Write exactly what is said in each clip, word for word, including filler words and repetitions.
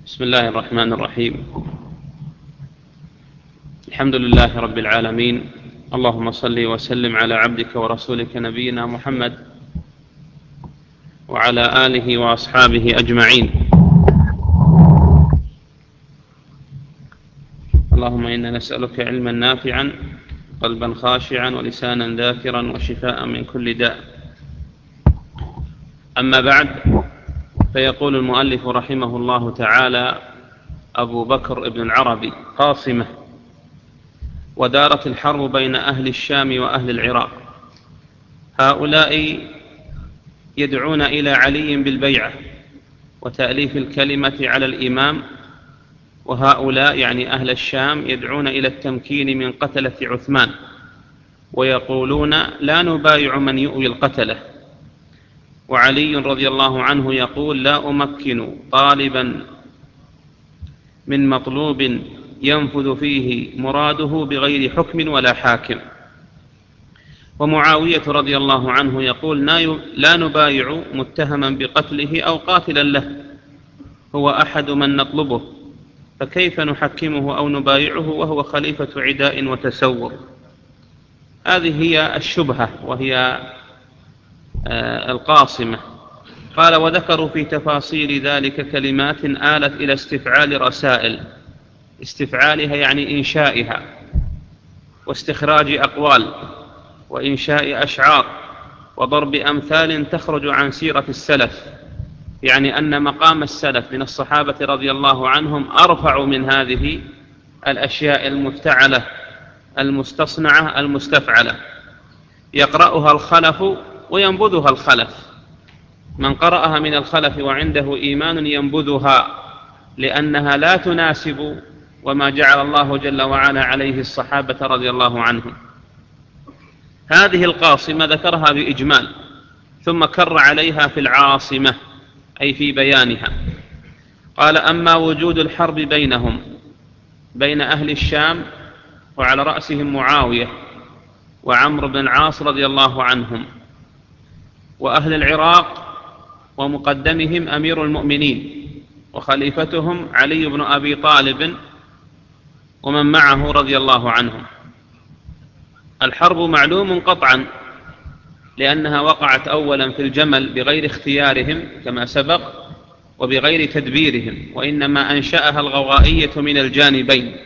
بسم الله الرحمن الرحيم. الحمد لله رب العالمين، اللهم صل وسلم على عبدك ورسولك نبينا محمد وعلى آله وأصحابه أجمعين. اللهم إنا نسألك علما نافعا، قلبا خاشعا، ولسانا ذاكرا، وشفاء من كل داء. أما بعد، فيقول المؤلف رحمه الله تعالى: أبو بكر ابن العربي قاصمة: ودارت الحرب بين أهل الشام وأهل العراق. هؤلاء يدعون إلى علي بالبيعة وتأليف الكلمة على الإمام، وهؤلاء يعني أهل الشام يدعون إلى التمكين من قتلة عثمان، ويقولون لا نبايع من يؤوي القتلة. وعلي رضي الله عنه يقول: لا أمكن طالبا من مطلوب ينفذ فيه مراده بغير حكم ولا حاكم. ومعاوية رضي الله عنه يقول: لا نبايع متهما بقتله أو قاتلا له، هو أحد من نطلبه، فكيف نحكمه أو نبايعه وهو خليفة عداء وتسور. هذه هي الشبهة وهي القاصمة. قال: وذكروا في تفاصيل ذلك كلمات آلت إلى استفعال رسائل، استفعالها يعني إنشائها، واستخراج أقوال، وإنشاء أشعار، وضرب أمثال تخرج عن سيرة السلف، يعني أن مقام السلف من الصحابة رضي الله عنهم أرفع من هذه الأشياء المفتعلة المستصنعة المستفعلة، يقرأها الخلف وينبذها الخلف. من قرأها من الخلف وعنده إيمان ينبذها، لأنها لا تناسب وما جعل الله جل وعلا عليه الصحابة رضي الله عنهم. هذه القاصمة ذكرها بإجمال، ثم كر عليها في العاصمة أي في بيانها. قال: أما وجود الحرب بينهم بين أهل الشام، وعلى رأسهم معاوية وعمرو بن العاص رضي الله عنهم، وأهل العراق ومقدمهم أمير المؤمنين وخليفتهم علي بن أبي طالب ومن معه رضي الله عنهم، الحرب معلوم قطعا، لأنها وقعت أولا في الجمل بغير اختيارهم كما سبق وبغير تدبيرهم، وإنما أنشأها الغوغائية من الجانبين،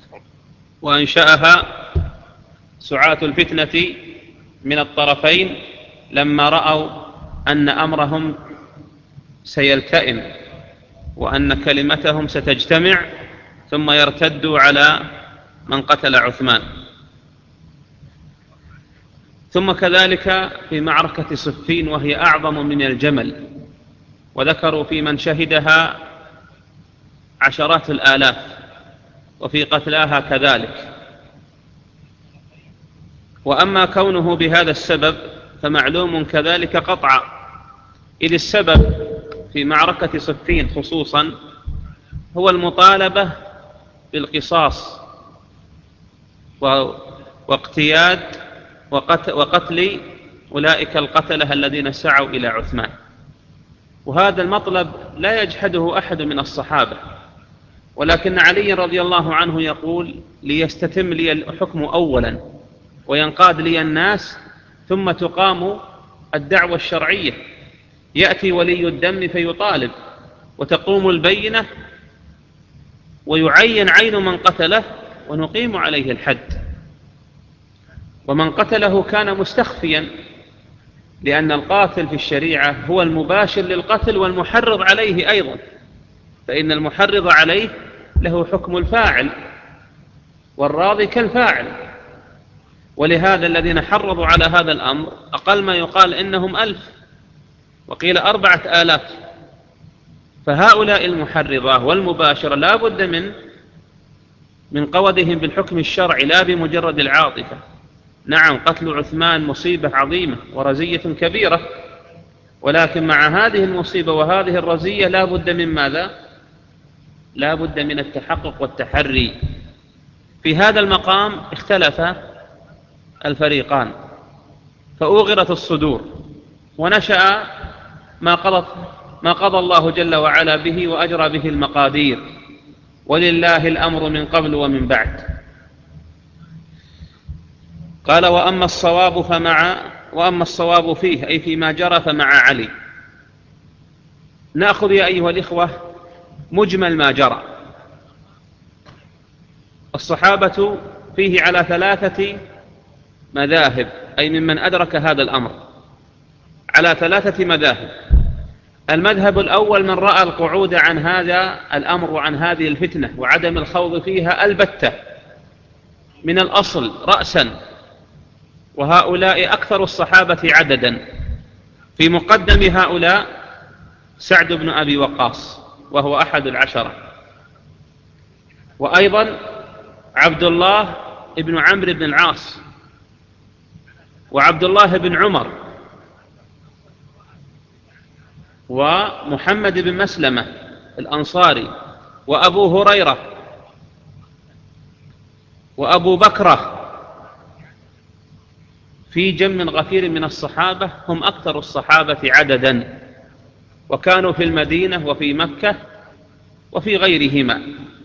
وأنشأها سعاة الفتنة من الطرفين لما رأوا أن أمرهم سيلتئم وأن كلمتهم ستجتمع، ثم يرتدوا على من قتل عثمان. ثم كذلك في معركة صفين، وهي أعظم من الجمل، وذكروا في من شهدها عشرات الآلاف، وفي قتلاها كذلك. وأما كونه بهذا السبب فمعلوم كذلك قطعا، إذ السبب في معركة صفين خصوصا هو المطالبة بالقصاص واقتياد وقتل أولئك القتلة الذين سعوا إلى عثمان. وهذا المطلب لا يجحده أحد من الصحابة، ولكن علي رضي الله عنه يقول: ليستتم لي الحكم أولا وينقاد لي الناس، ثم تقام الدعوة الشرعية، يأتي ولي الدم فيطالب، وتقوم البينة، ويعين عين من قتله، ونقيم عليه الحد. ومن قتله كان مستخفيا، لأن القاتل في الشريعة هو المباشر للقتل والمحرض عليه أيضا، فإن المحرض عليه له حكم الفاعل، والراضي كالفاعل. ولهذا الذين حرضوا على هذا الأمر أقل ما يقال إنهم ألف، وقيل أربعة آلاف. فهؤلاء المحرضة والمباشرة لا بد من من قودهم بالحكم الشرعي، لا بمجرد العاطفة. نعم، قتل عثمان مصيبة عظيمة ورزية كبيرة، ولكن مع هذه المصيبة وهذه الرزية لا بد من ماذا؟ لا بد من التحقق والتحري. في هذا المقام اختلف الفريقان، فأوغرت الصدور، ونشأ ما قضت ما قضى الله جل وعلا به وأجرى به المقادير، ولله الأمر من قبل ومن بعد. قال وأما الصواب فمع وأما الصواب فيه أي فيما جرى فمع علي. نأخذ يا أيها الإخوة مجمل ما جرى. الصحابة فيه على ثلاثة مذاهب، أي ممن أدرك هذا الأمر على ثلاثة مذاهب. المذهب الأول من رأى القعود عن هذا الأمر وعن هذه الفتنة وعدم الخوض فيها البتة من الأصل رأسا، وهؤلاء أكثر الصحابة عددا. في مقدم هؤلاء سعد بن أبي وقاص وهو أحد العشرة، وأيضا عبد الله بن عمرو بن العاص، وعبد الله بن عمر، ومحمد بن مسلمة الأنصاري، وأبو هريرة، وأبو بكرة. في جم غفير من الصحابة هم أكثر الصحابة عددا، وكانوا في المدينة وفي مكة وفي غيرهما.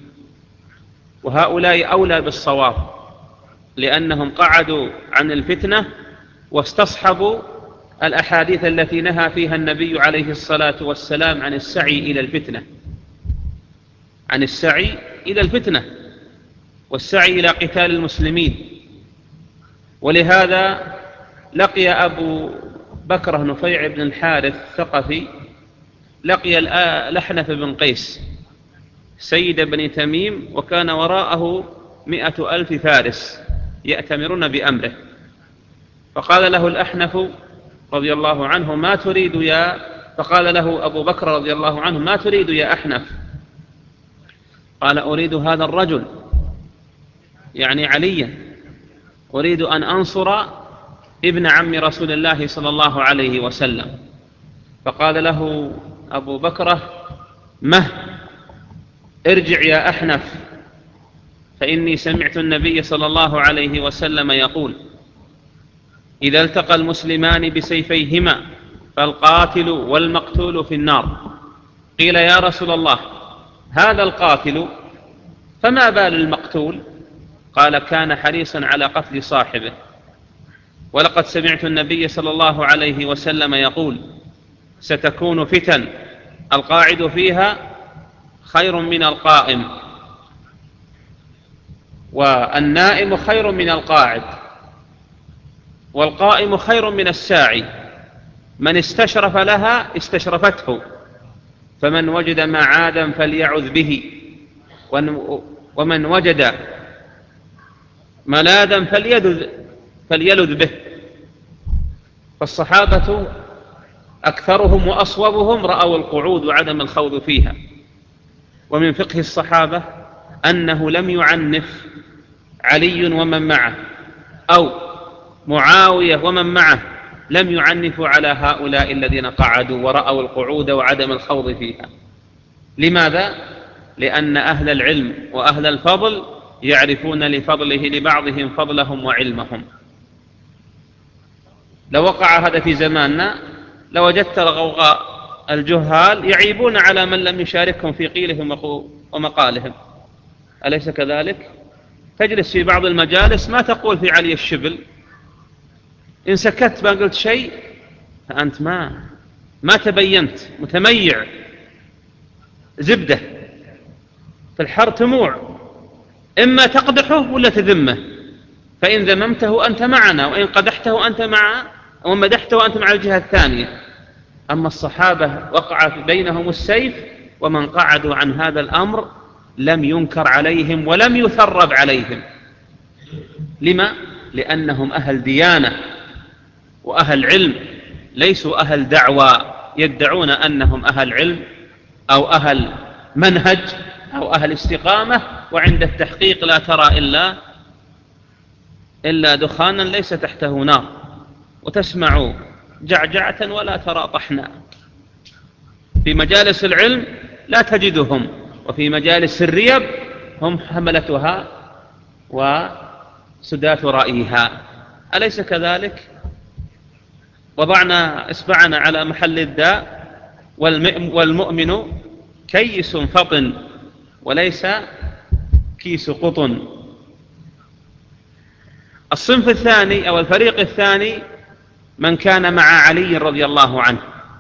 وهؤلاء أولى بالصواب لأنهم قعدوا عن الفتنة واستصحبوا الأحاديث التي نهى فيها النبي عليه الصلاة والسلام عن السعي إلى الفتنة عن السعي إلى الفتنة والسعي إلى قتال المسلمين. ولهذا لقي أبو بكر نفيع بن الحارث الثقفي لقي الأحنف بن قيس سيد بني تميم، وكان وراءه مئة ألف فارس يأتمرون بأمره. فقال له الأحنف رضي الله عنه ما تريد يا فقال له أبو بكر رضي الله عنه ما تريد يا أحنف؟ قال أريد هذا الرجل، يعني عليا، أريد أن أنصر ابن عم رسول الله صلى الله عليه وسلم. فقال له أبو بكر مه ارجع يا أحنف، فإني سمعت النبي صلى الله عليه وسلم يقول إذا التقى المسلمان بسيفيهما فالقاتل والمقتول في النار. قيل يا رسول الله هذا القاتل فما بال المقتول؟ قال كان حريصا على قتل صاحبه. ولقد سمعت النبي صلى الله عليه وسلم يقول ستكون فتن القاعد فيها خير من القائم، والنائم خير من القاعد، والقائم خير من الساعي. من استشرف لها استشرفته، فمن وجد معادا فليعذ به، ومن وجد ملاذا فليلذ, فليلذ به. فالصحابة أكثرهم وأصوبهم رأوا القعود وعدم الخوض فيها. ومن فقه الصحابة أنه لم يعنف علي ومن معه أو معاوية ومن معه لم يعنفوا على هؤلاء الذين قعدوا ورأوا القعود وعدم الخوض فيها. لماذا؟ لأن أهل العلم وأهل الفضل يعرفون لفضله لبعضهم فضلهم وعلمهم. لو وقع هذا في زماننا لوجدت الغوغاء الجهال يعيبون على من لم يشاركهم في قيلهم ومقالهم، أليس كذلك؟ تجلس في بعض المجالس ما تقول في علي الشبل، إن سكت ما قلت شيء فأنت ما ما تبينت، متميع زبدة في الحر تموع، إما تقدحه ولا تذمه، فإن ذممته أنت معنا، وإن قدحته أنت مع ومدحته أنت مع الجهة الثانية. أما الصحابة وقع بينهم السيف، ومن قعدوا عن هذا الأمر لم ينكر عليهم ولم يثرب عليهم. لما؟ لأنهم أهل ديانة وأهل علم، ليسوا أهل دعوى يدعون أنهم أهل علم أو أهل منهج أو أهل استقامة، وعند التحقيق لا ترى إلا إلا دخانا ليس تحته نار، وتسمع جعجعة ولا ترى طحنا. في مجالس العلم لا تجدهم، وفي مجالس الريب هم حملتها وسداة رأيها، أليس كذلك؟ وضعنا إصبعنا على محل الداء والمؤمن كيس فطن وليس كيس قطن. الصنف الثاني أو الفريق الثاني من كان مع علي رضي الله عنه،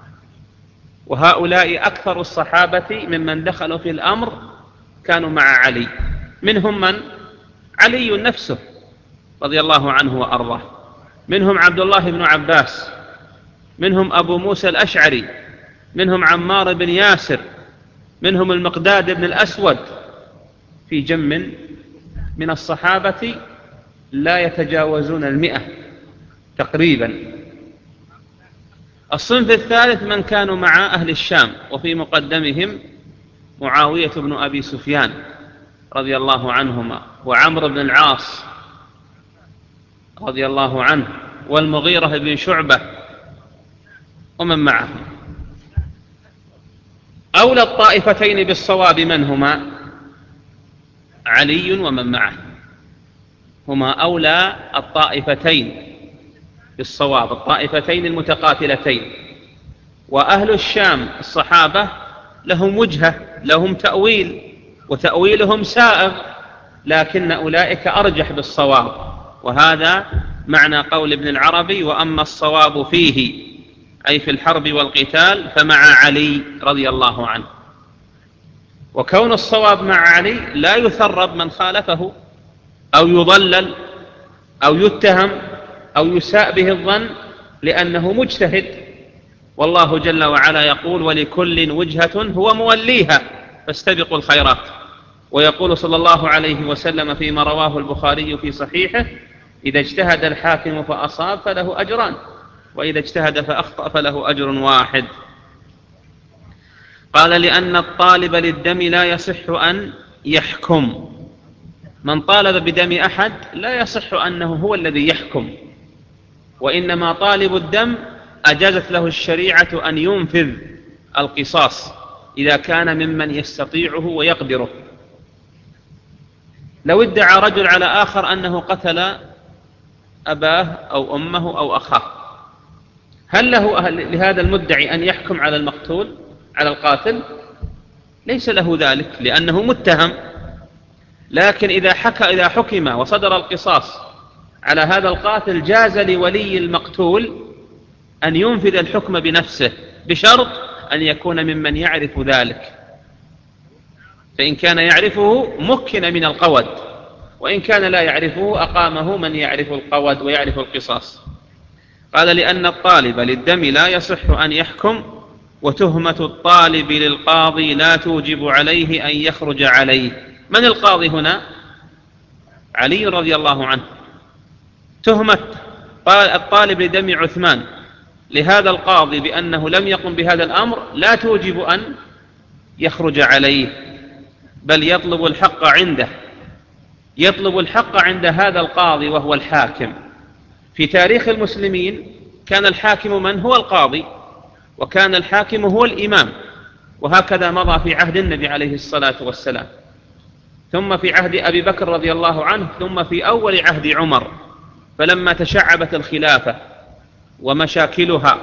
وهؤلاء أكثر الصحابة ممن دخلوا في الأمر كانوا مع علي. منهم من علي نفسه رضي الله عنه وأرضاه، منهم عبد الله بن عباس، منهم أبو موسى الأشعري، منهم عمار بن ياسر، منهم المقداد بن الأسود، في جم من الصحابة لا يتجاوزون المئة تقريبا. الصنف الثالث من كانوا مع أهل الشام، وفي مقدمهم معاوية بن أبي سفيان رضي الله عنهما، وعمرو بن العاص رضي الله عنه، والمغيرة بن شعبة ومن معهم. أولى الطائفتين بالصواب من هما؟ علي ومن معه، هما أولى الطائفتين بالصواب، الطائفتين المتقاتلتين. وأهل الشام الصحابة لهم وجهة، لهم تأويل، وتأويلهم سائغ، لكن أولئك أرجح بالصواب. وهذا معنى قول ابن العربي: وأما الصواب فيه، أي في الحرب والقتال، فمع علي رضي الله عنه. وكون الصواب مع علي لا يثرب من خالفه أو يضلل أو يتهم أو يساء به الظن، لأنه مجتهد. والله جل وعلا يقول: ولكل وجهة هو موليها فاستبقوا الخيرات. ويقول صلى الله عليه وسلم فيما رواه البخاري في صحيحه: إذا اجتهد الحاكم فأصاب فله أجران، وإذا اجتهد فأخطأ فله أجر واحد. قال: لأن الطالب للدم لا يصح أن يحكم. من طالب بدم أحد لا يصح أنه هو الذي يحكم، وإنما طالب الدم أجازت له الشريعة أن ينفذ القصاص إذا كان ممن يستطيعه ويقدره. لو ادعى رجل على آخر أنه قتل أباه أو أمه أو أخاه، هل له لهذا المدعي أن يحكم على المقتول على القاتل؟ ليس له ذلك، لأنه متهم. لكن إذا حكى إذا حكم وصدر القصاص على هذا القاتل، جاز لولي المقتول أن ينفذ الحكم بنفسه، بشرط أن يكون ممن يعرف ذلك. فإن كان يعرفه مكن من القود، وإن كان لا يعرفه أقامه من يعرف القود ويعرف القصاص. قال: لأن الطالب للدم لا يصح أن يحكم، وتهمة الطالب للقاضي لا توجب عليه أن يخرج عليه. من القاضي هنا؟ علي رضي الله عنه. تهمة الطالب لدم عثمان لهذا القاضي بأنه لم يقم بهذا الأمر لا توجب أن يخرج عليه، بل يطلب الحق عنده، يطلب الحق عند هذا القاضي وهو الحاكم. في تاريخ المسلمين كان الحاكم من هو القاضي، وكان الحاكم هو الإمام، وهكذا مضى في عهد النبي عليه الصلاة والسلام، ثم في عهد أبي بكر رضي الله عنه، ثم في أول عهد عمر. فلما تشعبت الخلافة ومشاكلها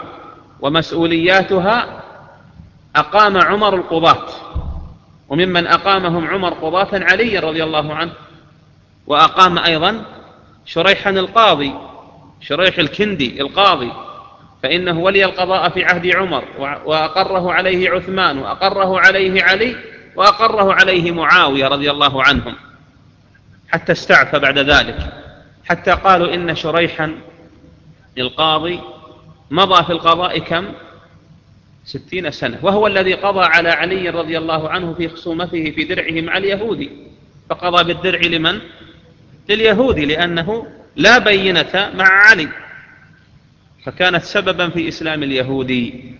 ومسؤولياتها أقام عمر القضاة، وممن أقامهم عمر قضاة علي رضي الله عنه، وأقام أيضا شريحا القاضي، شريح الكندي القاضي، فإنه ولي القضاء في عهد عمر، وأقره عليه عثمان، وأقره عليه علي، وأقره عليه معاوية رضي الله عنهم، حتى استعفى بعد ذلك، حتى قالوا إن شريحا القاضي مضى في القضاء كم؟ ستين سنة، وهو الذي قضى على علي رضي الله عنه في خصومته في درعه مع اليهودي، فقضى بالدرع لمن؟ لليهودي، لأنه لا بينة مع علي، فكانت سببا في إسلام اليهودي.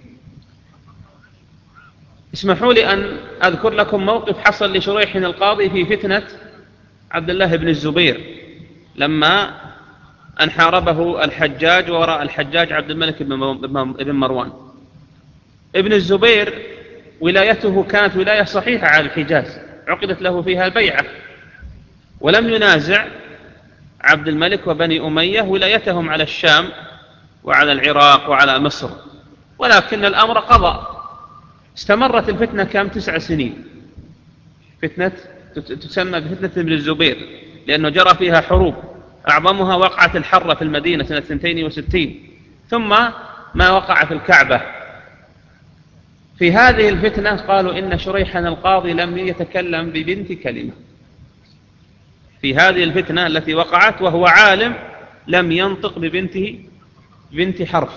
اسمحوا لي أن أذكر لكم موقف حصل لشريح القاضي في فتنة عبد الله بن الزبير، لما أن حاربه الحجاج، وراء الحجاج عبد الملك بن مروان. ابن الزبير ولايته كانت ولاية صحيحة على الحجاز، عقدت له فيها البيعة، ولم ينازع عبد الملك وبني أمية ولايتهم على الشام وعلى العراق وعلى مصر، ولكن الأمر قضى استمرت الفتنة كم؟ تسع سنين. فتنة تسمى بفتنة ابن الزبير، لأنه جرى فيها حروب، أعظمها وقعة الحرة في المدينة سنة اثنتين وستين، ثم ما وقع في الكعبة. في هذه الفتنة قالوا إن شريحا القاضي لم يتكلم ببنت كلمة. في هذه الفتنة التي وقعت وهو عالم لم ينطق ببنته بنت حرف،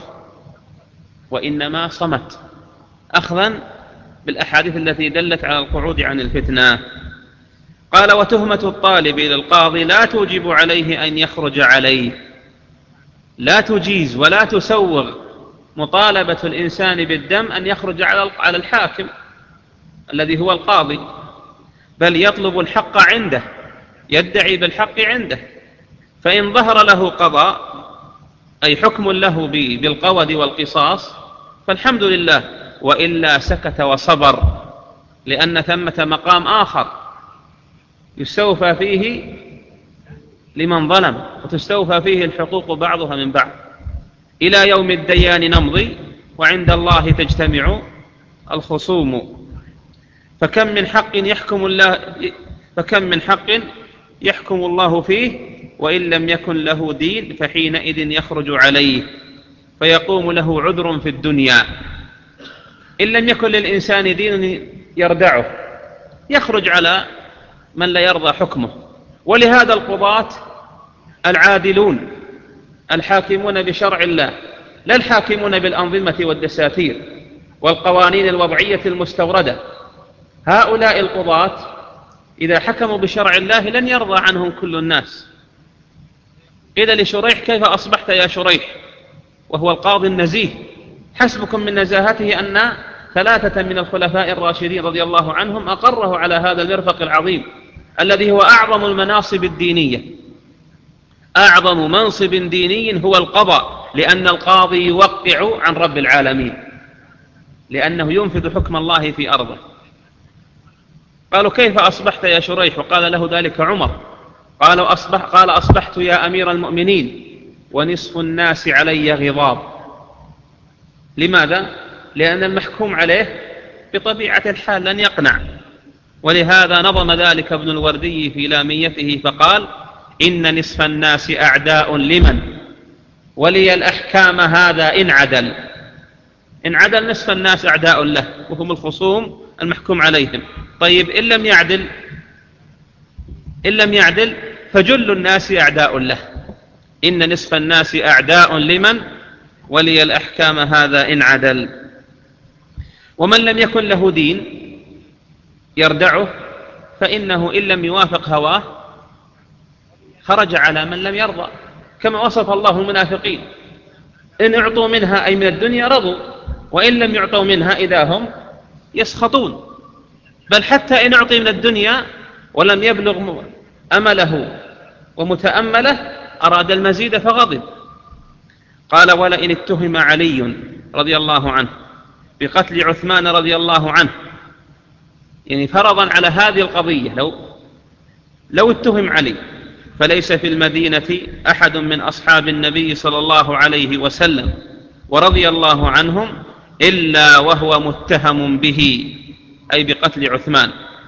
وإنما صمت، أخذا بالأحاديث التي دلت على القعود عن الفتنة. قال: وتهمة الطالب إلى القاضي لا توجب عليه أن يخرج عليه. لا تجيز ولا تسوغ مطالبة الإنسان بالدم أن يخرج على الحاكم الذي هو القاضي، بل يطلب الحق عنده، يدعي بالحق عنده، فإن ظهر له قضاء أي حكم له بالقود والقصاص فالحمد لله، وإلا سكت وصبر، لأن ثمة مقام آخر يستوفى فيه لمن ظلم، وتستوفى فيه الحقوق بعضها من بعض. إلى يوم الديان نمضي، وعند الله تجتمع الخصوم. فكم من حق يحكم الله فكم من حق يحكم الله فيه، وإن لم يكن له دين فحينئذ يخرج عليه، فيقوم له عذر في الدنيا. إن لم يكن للإنسان دين يردعه يخرج على من لا يرضى حكمه. ولهذا القضاة العادلون الحاكمون بشرع الله، لا الحاكمون بالأنظمة والدساتير والقوانين الوضعية المستوردة. هؤلاء القضاة إذا حكموا بشرع الله لن يرضى عنهم كل الناس. قيل لشريح: كيف أصبحت يا شريح؟ وهو القاضي النزيه. حسبكم من نزاهته أن ثلاثة من الخلفاء الراشدين رضي الله عنهم أقره على هذا المرفق العظيم الذي هو أعظم المناصب الدينية. أعظم منصب ديني هو القضاء، لأن القاضي يوقع عن رب العالمين، لأنه ينفذ حكم الله في أرضه. قالوا: كيف أصبحت يا شريح؟ وقال له ذلك عمر. قالوا أصبح قال: أصبحت يا أمير المؤمنين ونصف الناس علي غضاب. لماذا؟ لأن المحكوم عليه بطبيعة الحال لن يقنع. ولهذا نظم ذلك ابن الوردي في لاميته فقال: إن نصف الناس أعداء لمن ولي الأحكام هذا إن عدل. إن عدل نصف الناس أعداء له، وهم الخصوم المحكوم عليهم. طيب إن لم يعدل إن لم يعدل فجل الناس أعداء له. إن نصف الناس أعداء لمن ولي الأحكام هذا إن عدل. ومن لم يكن له دين يردعه فإنه إن لم يوافق هواه خرج على من لم يرضى، كما وصف الله المنافقين: إن اعطوا منها أي من الدنيا رضوا، وإن لم يعطوا منها إذا هم يسخطون. بل حتى إن أعطي من الدنيا ولم يبلغ أمله ومتأمله أراد المزيد فغضب. قال: ولئن اتهم علي رضي الله عنه بقتل عثمان رضي الله عنه، يعني فرضا على هذه القضية، لو لو اتهم علي، فليس في المدينة أحد من أصحاب النبي صلى الله عليه وسلم ورضي الله عنهم إلا وهو متهم به، أي بقتل عثمان،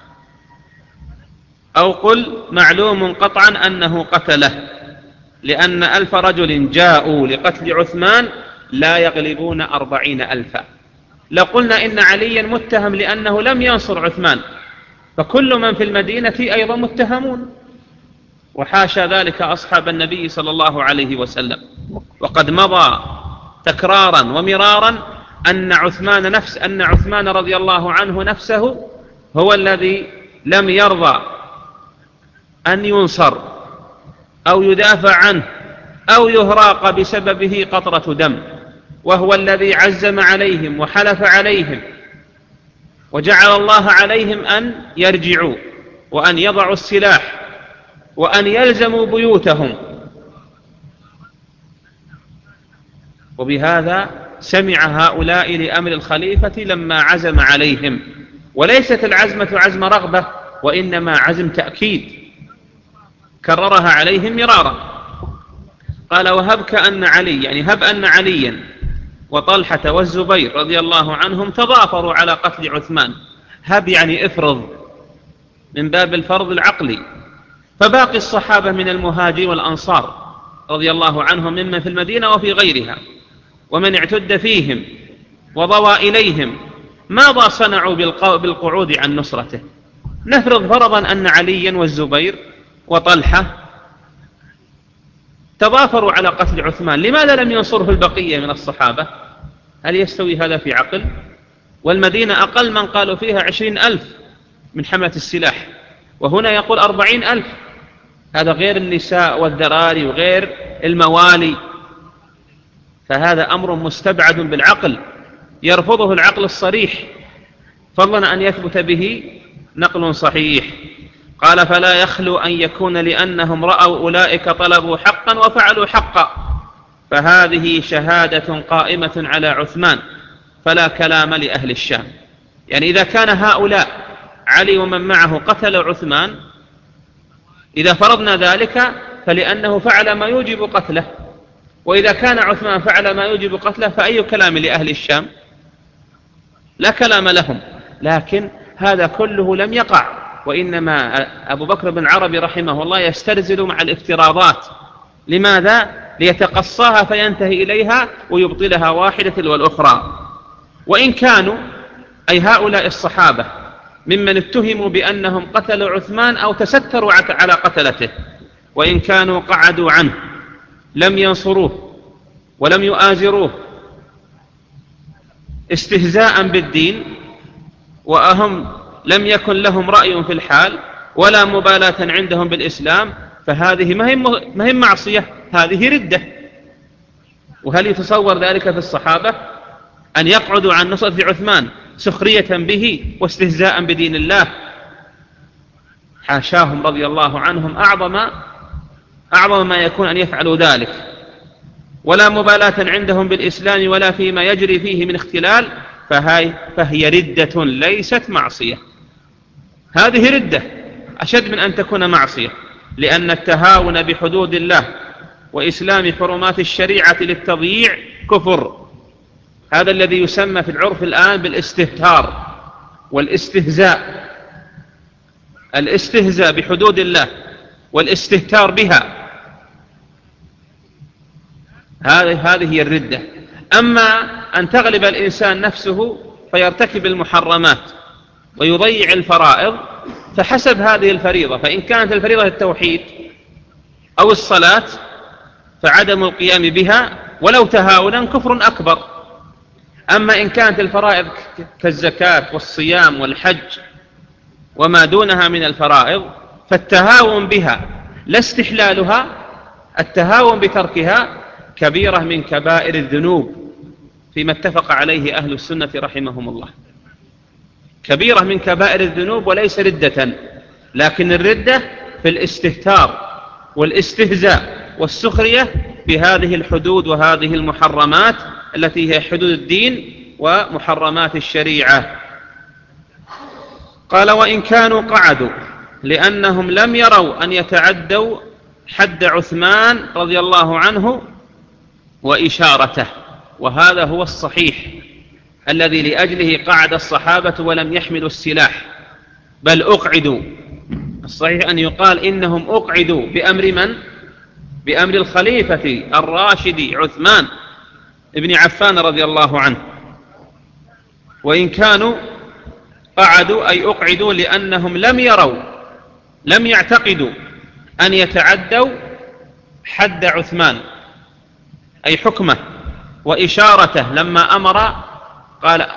أو قل معلوم قطعا أنه قتله، لأن ألف رجل جاءوا لقتل عثمان لا يغلبون أربعين ألفا. لقلنا إن عليا متهم لأنه لم ينصر عثمان، فكل من في المدينة أيضا متهمون، وحاشا ذلك أصحاب النبي صلى الله عليه وسلم. وقد مضى تكرارا ومرارا أن عثمان نفس أن عثمان رضي الله عنه نفسه هو الذي لم يرضى أن ينصر أو يدافع عنه أو يهراق بسببه قطرة دم، وهو الذي عزم عليهم وحلف عليهم وجعل الله عليهم أن يرجعوا وأن يضعوا السلاح وأن يلزموا بيوتهم. وبهذا سمع هؤلاء لأمر الخليفة لما عزم عليهم، وليست العزمة عزم رغبة، وإنما عزم تأكيد، كررها عليهم مرارا. قال: وهب كأن علي، يعني هب أن عليا وطلحة والزبير رضي الله عنهم تضافروا على قتل عثمان. هب يعني افرض، من باب الفرض العقلي. فباقي الصحابة من المهاجرين والأنصار رضي الله عنهم ممن في المدينة وفي غيرها ومن اعتد فيهم وضوى إليهم ماذا صنعوا بالقعود عن نصرته؟ نفرض فرضا أن عليا والزبير وطلحة تضافروا على قتل عثمان، لماذا لم ينصره البقية من الصحابة؟ هل يستوي هذا في عقل؟ والمدينة أقل من قالوا فيها عشرين ألف من حملة السلاح، وهنا يقول أربعين ألف، هذا غير النساء والذراري وغير الموالي، فهذا أمر مستبعد بالعقل يرفضه العقل الصريح، فضلا أن يثبت به نقل صحيح. قال فلا يخلو أن يكون لأنهم رأوا أولئك طلبوا حقا وفعلوا حقا، فهذه شهادة قائمة على عثمان فلا كلام لأهل الشام. يعني إذا كان هؤلاء علي ومن معه قتلوا عثمان، إذا فرضنا ذلك فلأنه فعل ما يوجب قتله، وإذا كان عثمان فعل ما يوجب قتله فأي كلام لأهل الشام؟ لا كلام لهم. لكن هذا كله لم يقع، وإنما أبو بكر بن عربي رحمه الله يسترزل مع الافتراضات. لماذا؟ ليتقصاها فينتهي إليها ويبطلها واحدة والأخرى. وإن كانوا أي هؤلاء الصحابة ممن اتهموا بأنهم قتلوا عثمان أو تستروا على قتلته، وإن كانوا قعدوا عنه لم ينصروه ولم يؤازروه استهزاء بالدين، وأهم لم يكن لهم رأي في الحال ولا مبالاة عندهم بالإسلام، فهذه ما هي معصية، هذه ردة. وهل يتصور ذلك في الصحابة أن يقعدوا عن نصرة عثمان سخرية به واستهزاء بدين الله؟ حاشاهم رضي الله عنهم، أعظم أعظم ما يكون أن يفعلوا ذلك، ولا مبالاة عندهم بالإسلام ولا فيما يجري فيه من اختلال، فهي, فهي ردة ليست معصية. هذه ردة أشد من أن تكون معصية، لأن التهاون بحدود الله وإسلام حرمات الشريعة للتضييع كفر. هذا الذي يسمى في العرف الآن بالاستهتار والاستهزاء، الاستهزاء بحدود الله والاستهتار بها، هذه هي الردة. أما أن تغلب الإنسان نفسه فيرتكب المحرمات ويضيع الفرائض فحسب هذه الفريضة، فإن كانت الفريضة التوحيد أو الصلاة فعدم القيام بها ولو تهاونا كفر أكبر. أما إن كانت الفرائض كالزكاة والصيام والحج وما دونها من الفرائض فالتهاون بها لا استحلالها، التهاون بتركها كبيرة من كبائر الذنوب فيما اتفق عليه أهل السنة رحمهم الله، كبيرة من كبائر الذنوب وليس ردة. لكن الردة في الاستهتار والاستهزاء والسخرية بهذه الحدود وهذه المحرمات التي هي حدود الدين ومحرمات الشريعة. قال وإن كانوا قعدوا لأنهم لم يروا أن يتعدوا حد عثمان رضي الله عنه وإشارته، وهذا هو الصحيح الذي لأجله قعد الصحابة ولم يحملوا السلاح بل أقعدوا. الصحيح أن يقال إنهم أقعدوا بأمر من؟ بأمر الخليفة الراشد عثمان ابن عفان رضي الله عنه. وإن كانوا قعدوا أي أقعدوا لأنهم لم يروا لم يعتقدوا أن يتعدوا حد عثمان أي حكمه وإشارته لما أمر قال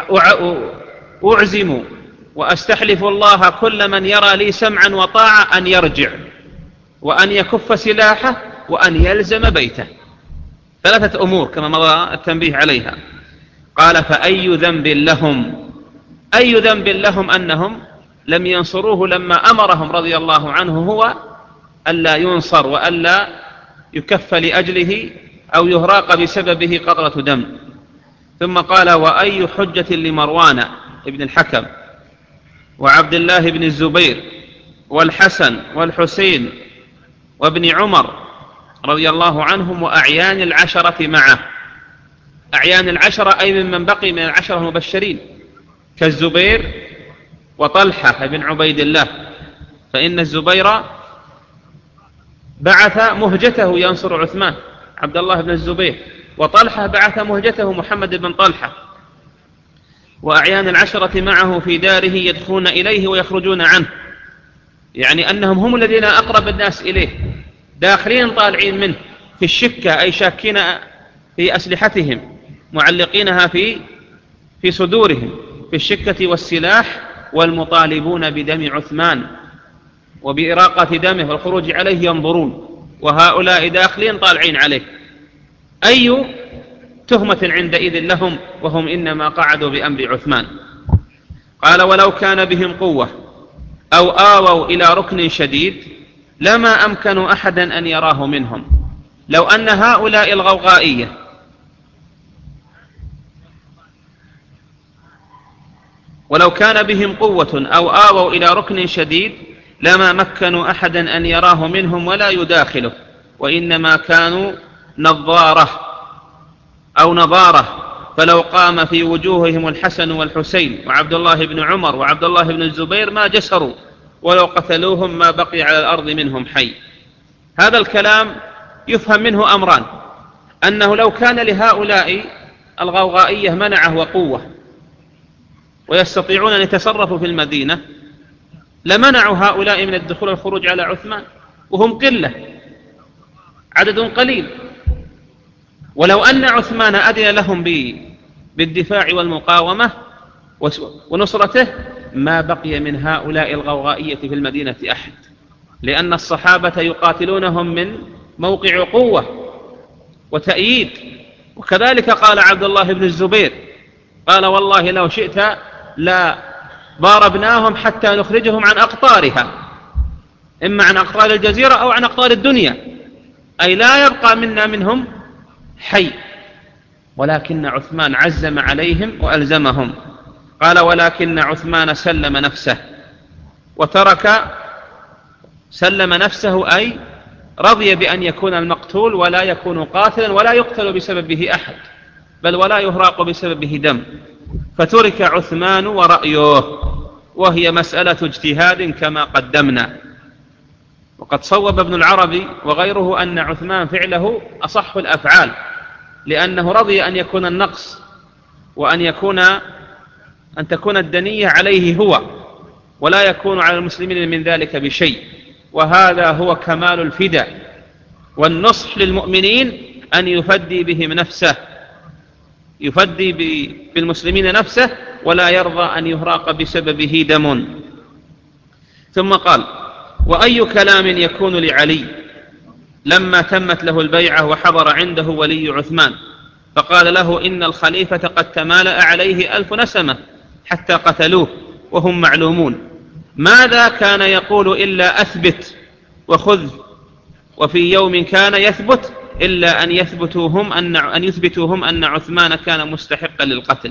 أعزم وأستحلف الله كل من يرى لي سمعا وطاعة أن يرجع وأن يكف سلاحه وأن يلزم بيته. ثلاثة أمور كما مضى التنبيه عليها. قال فأي ذنب لهم أي ذنب لهم أنهم لم ينصروه لما أمرهم رضي الله عنه هو ألا ينصر وألا يكف لأجله أو يهراق بسببه قطرة دم. ثم قال وأي حجة لمروان ابن الحكم وعبد الله بن الزبير والحسن والحسين وابن عمر رضي الله عنهم وأعيان العشرة معه أعيان العشرة أي ممن بقي من العشرة المبشرين كالزبير وطلحة بن عبيد الله، فإن الزبير بعث مهجته ينصر عثمان عبد الله بن الزبير، وطلحة بعث مهجته محمد بن طلحة. وأعيان العشرة معه في داره يدخلون إليه ويخرجون عنه، يعني أنهم هم الذين أقرب الناس إليه، داخلين طالعين منه في الشكة أي شاكين في أسلحتهم معلقينها في في صدورهم في الشكة والسلاح، والمطالبون بدم عثمان وبإراقة دمه والخروج عليه ينظرون، وهؤلاء داخلين طالعين عليه. أي تهمة عندئذ لهم وهم إنما قعدوا بأمر عثمان. قال ولو كان بهم قوة أو آووا إلى ركن شديد لما أمكنوا أحدا أن يراه منهم. لو أن هؤلاء الغوغائية ولو كان بهم قوة أو آووا إلى ركن شديد لما مكنوا أحدا أن يراه منهم ولا يداخله، وإنما كانوا نظارة أو نظارة، فلو قام في وجوههم الحسن والحسين وعبد الله بن عمر وعبد الله بن الزبير ما جسروا، ولو قتلوهم ما بقي على الأرض منهم حي. هذا الكلام يفهم منه أمران: أنه لو كان لهؤلاء الغوغائية منعه وقوة ويستطيعون أن يتصرفوا في المدينة لمنعوا هؤلاء من الدخول والخروج على عثمان، وهم قلة عدد قليل. ولو أن عثمان أذن لهم بالدفاع والمقاومة ونصرته ما بقي من هؤلاء الغوغائية في المدينة أحد، لأن الصحابة يقاتلونهم من موقع قوة وتأييد. وكذلك قال عبد الله بن الزبير قال والله لو شئت لا ضاربناهم حتى نخرجهم عن أقطارها، إما عن أقطار الجزيرة أو عن أقطار الدنيا، أي لا يبقى منا منهم حي. ولكن عثمان عزم عليهم وألزمهم. قال ولكن عثمان سلم نفسه وترك سلم نفسه أي رضي بأن يكون المقتول ولا يكون قاتلا ولا يقتل بسببه أحد، بل ولا يهراق بسببه دم، فترك عثمان ورأيه، وهي مسألة اجتهاد كما قدمنا. وقد صوب ابن العربي وغيره أن عثمان فعله أصح الأفعال، لأنه رضي أن يكون النقص وأن يكون أن تكون الدنية عليه هو ولا يكون على المسلمين من ذلك بشيء. وهذا هو كمال الفداء والنصح للمؤمنين، أن يفدي بهم نفسه، يفدي بالمسلمين نفسه ولا يرضى أن يهراق بسببه دم. ثم قال وأي كلام يكون لعلي لما تمت له البيعة وحضر عنده ولي عثمان فقال له إن الخليفة قد تمالأ عليه ألف نسمة حتى قتلوه وهم معلومون، ماذا كان يقول إلا أثبت وخذ، وفي يوم كان يثبت إلا أن يثبتوا هم أن, أن يثبتوا هم أن عثمان كان مستحقا للقتل.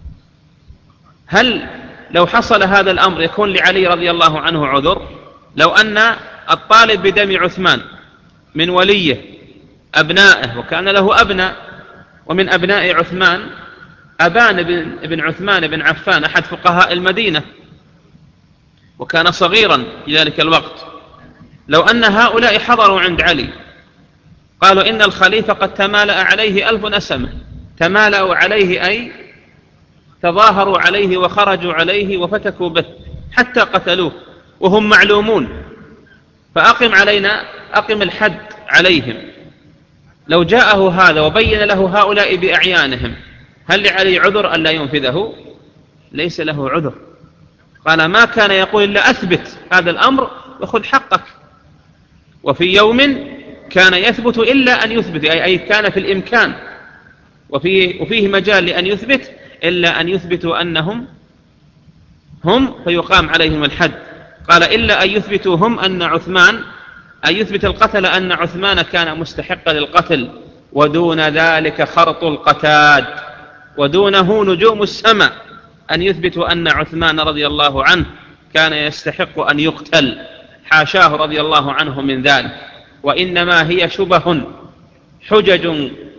هل لو حصل هذا الأمر يكون لعلي رضي الله عنه عذر؟ لو أن الطالب بدم عثمان من وليه أبنائه، وكان له أبناء، ومن أبناء عثمان أبان بن عثمان بن عفان أحد فقهاء المدينة وكان صغيرا في ذلك الوقت، لو أن هؤلاء حضروا عند علي قالوا إن الخليفة قد تمالأ عليه ألف نسمة، تمالأوا عليه أي تظاهروا عليه وخرجوا عليه وفتكوا به حتى قتلوه وهم معلومون، فأقم علينا أقم الحد عليهم. لو جاءه هذا وبين له هؤلاء بأعيانهم هل لعلي عذر أن لا ينفذه؟ ليس له عذر. قال ما كان يقول إلا أثبت هذا الأمر وخذ حقك، وفي يوم كان يثبت إلا أن يثبت، أي كان في الإمكان وفيه, وفيه مجال لأن يثبت إلا أن يثبتوا أنهم هم فيقام عليهم الحد. قال إلا أن يثبتوا هم أن عثمان، أن يثبت القتل أن عثمان كان مستحقا للقتل، ودون ذلك خرط القتاد ودونه نجوم السماء، أن يثبتوا أن عثمان رضي الله عنه كان يستحق أن يقتل، حاشاه رضي الله عنه من ذلك، وإنما هي شبه حجج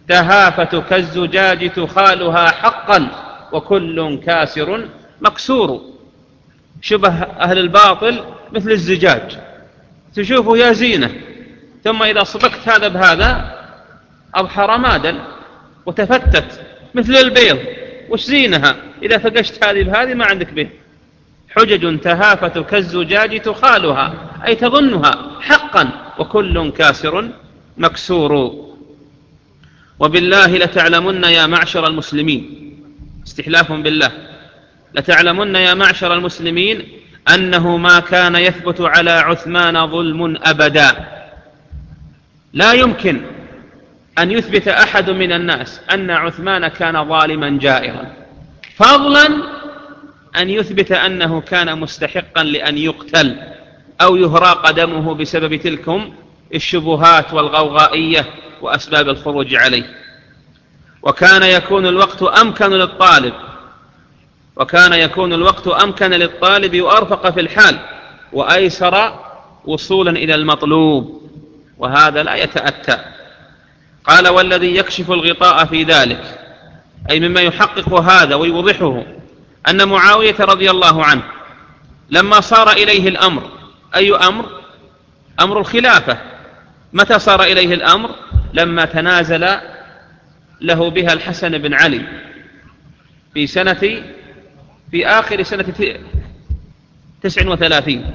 تهافت كالزجاج تخالها حقا وكل كاسر مكسور. شبه أهل الباطل مثل الزجاج، تشوفه يا زينة، ثم إذا صدقت هذا بهذا أضحى رمادا وتفتت مثل البيض، وش زينها إذا فقشت هذه بهذه ما عندك به. حجج تهافت كالزجاج تخالها أي تظنها حقا وكل كاسر مكسور. وبالله لتعلمن يا معشر المسلمين، استحلاف بالله، لتعلمن يا معشر المسلمين أنه ما كان يثبت على عثمان ظلم أبدا. لا يمكن أن يثبت أحد من الناس أن عثمان كان ظالما جائرا، فضلا أن يثبت أنه كان مستحقا لأن يقتل أو يهراق دمه بسبب تلكم الشبهات والغوغائية وأسباب الخروج عليه. وكان يكون الوقت أمكن للطالب وكان يكون الوقت أمكن للطالب وأرفق في الحال وأيسر وصولا إلى المطلوب، وهذا لا يتأتى. قال: والذي يكشف الغطاء في ذلك، أي مما يحقق هذا ويوضحه، أن معاوية رضي الله عنه لما صار إليه الأمر، أي أمر؟ أمر الخلافة. متى صار إليه الأمر؟ لما تنازل له بها الحسن بن علي في سنة في آخر سنة تسع وثلاثين.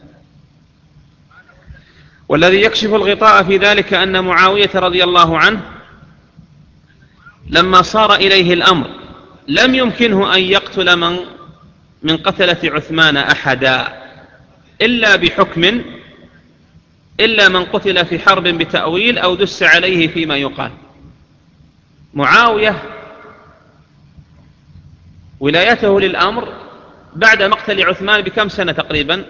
والذي يكشف الغطاء في ذلك أن معاوية رضي الله عنه لما صار إليه الأمر لم يمكنه أن يقتل من من قتلة عثمان أحدا إلا بحكم إلا من قتل في حرب بتأويل أو دس عليه فيما يقال. معاوية ولايته للأمر بعد مقتل عثمان بكم سنة تقريبا؟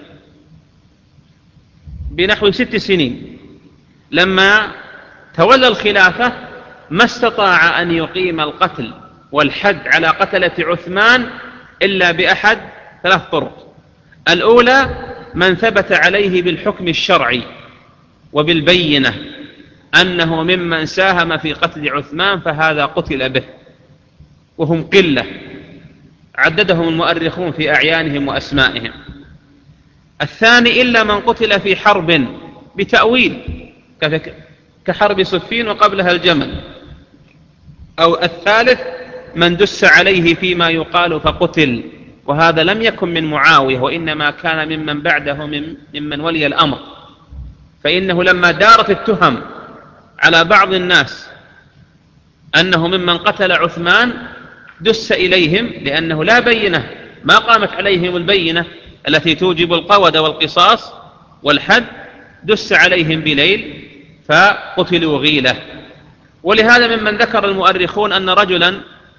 بنحو ست سنين. لما تولى الخلافة ما استطاع أن يقيم القتل والحد على قتلة عثمان إلا بأحد ثلاث طرق. الأولى من ثبت عليه بالحكم الشرعي وبالبينة أنه ممن ساهم في قتل عثمان فهذا قتل به، وهم قلة عددهم المؤرخون في أعيانهم وأسمائهم. الثاني إلا من قتل في حرب بتأويل كحرب صفين وقبلها الجمل. أو الثالث من دس عليه فيما يقال فقتل، وهذا لم يكن من معاوية وإنما كان ممن بعده من ممن ولي الأمر، فإنه لما دارت التهم على بعض الناس أنه ممن قتل عثمان دس إليهم، لأنه لا بينة، ما قامت عليهم البينة التي توجب القود والقصاص والحد، دس عليهم بليل فقتلوا غيلة. ولهذا ممن ذكر المؤرخون أن رجلا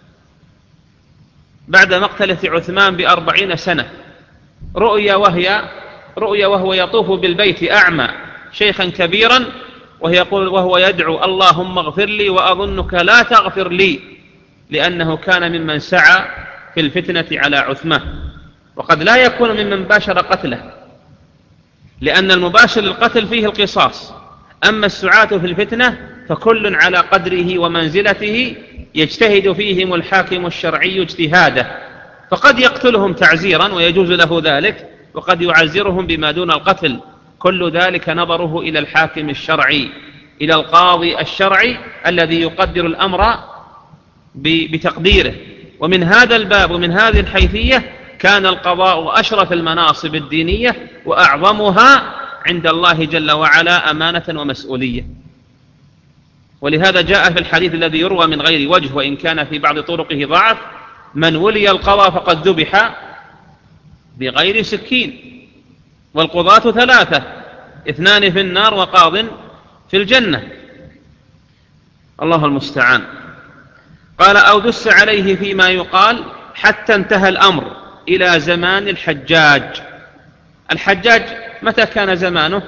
بعد مقتلة عثمان بأربعين سنة رؤيا وهي رؤيا وهو يطوف بالبيت أعمى شيخا كبيرا ويقول وهو يدعو: اللهم اغفر لي وأظنك لا تغفر لي، لأنه كان ممن سعى في الفتنة على عثمان. وقد لا يكون ممن باشر قتله، لأن المباشر للقتل فيه القصاص، أما السعاة في الفتنة فكل على قدره ومنزلته يجتهد فيهم الحاكم الشرعي اجتهاده، فقد يقتلهم تعزيرا ويجوز له ذلك، وقد يعزرهم بما دون القتل، كل ذلك نظره إلى الحاكم الشرعي، إلى القاضي الشرعي الذي يقدر الأمر بتقديره. ومن هذا الباب ومن هذه الحيثية كان القضاء أشرف المناصب الدينية وأعظمها عند الله جل وعلا أمانة ومسؤولية. ولهذا جاء في الحديث الذي يروى من غير وجه وإن كان في بعض طرقه ضعف: من ولي القضاء فقد ذبح بغير سكين. والقضاة ثلاثة: اثنان في النار وقاض في الجنة. الله المستعان. قال: أو دس عليه فيما يقال، حتى انتهى الأمر إلى زمان الحجاج. الحجاج متى كان زمانه؟